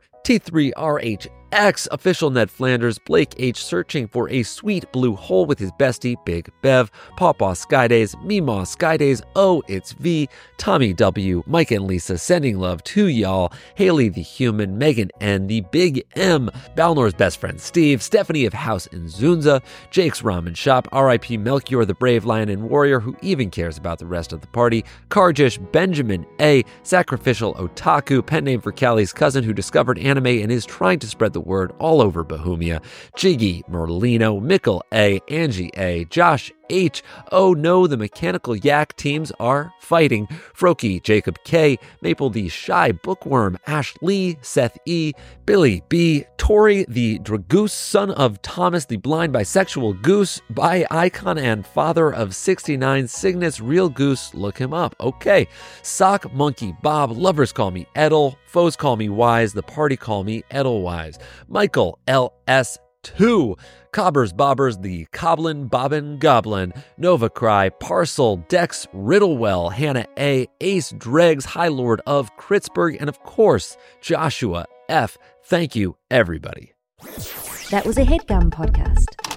T3RH X, official Ned Flanders, Blake H searching for a sweet blue hole with his bestie Big Bev, Pawpaw Skydays, Meemaw Skydays, Oh It's V, Tommy W, Mike and Lisa sending love to y'all, Haley the Human, Megan N, the Big M, Balnor's best friend Steve, Stephanie of House and Zunza, Jake's Ramen Shop, R.I.P. Melchior the Brave Lion and Warrior who even cares about the rest of the party, Karjish, Benjamin A, Sacrificial Otaku, pen name for Callie's cousin who discovered anime and is trying to spread the word all over Bohemia, Jiggy, Merlino, Mickle A, Angie A, Josh H. Oh no, the Mechanical Yak teams are fighting. Froky, Jacob K, Maple the Shy Bookworm, Ash Lee, Seth E, Billy B, Tori the Dragoose, son of Thomas the Blind Bisexual Goose, by icon and father of 69 Cygnus, Real Goose, look him up. Okay. Sock Monkey Bob, lovers call me Edel, foes call me Wise, the party call me Edelwise. Michael LS2, Cobbers Bobbers, the Coblin Bobbin Goblin, Nova Cry, Parcel, Dex Riddlewell, Hannah A, Ace Dregs, High Lord of Kritzburg, and of course, Joshua F. Thank you, everybody. That was a HeadGum podcast.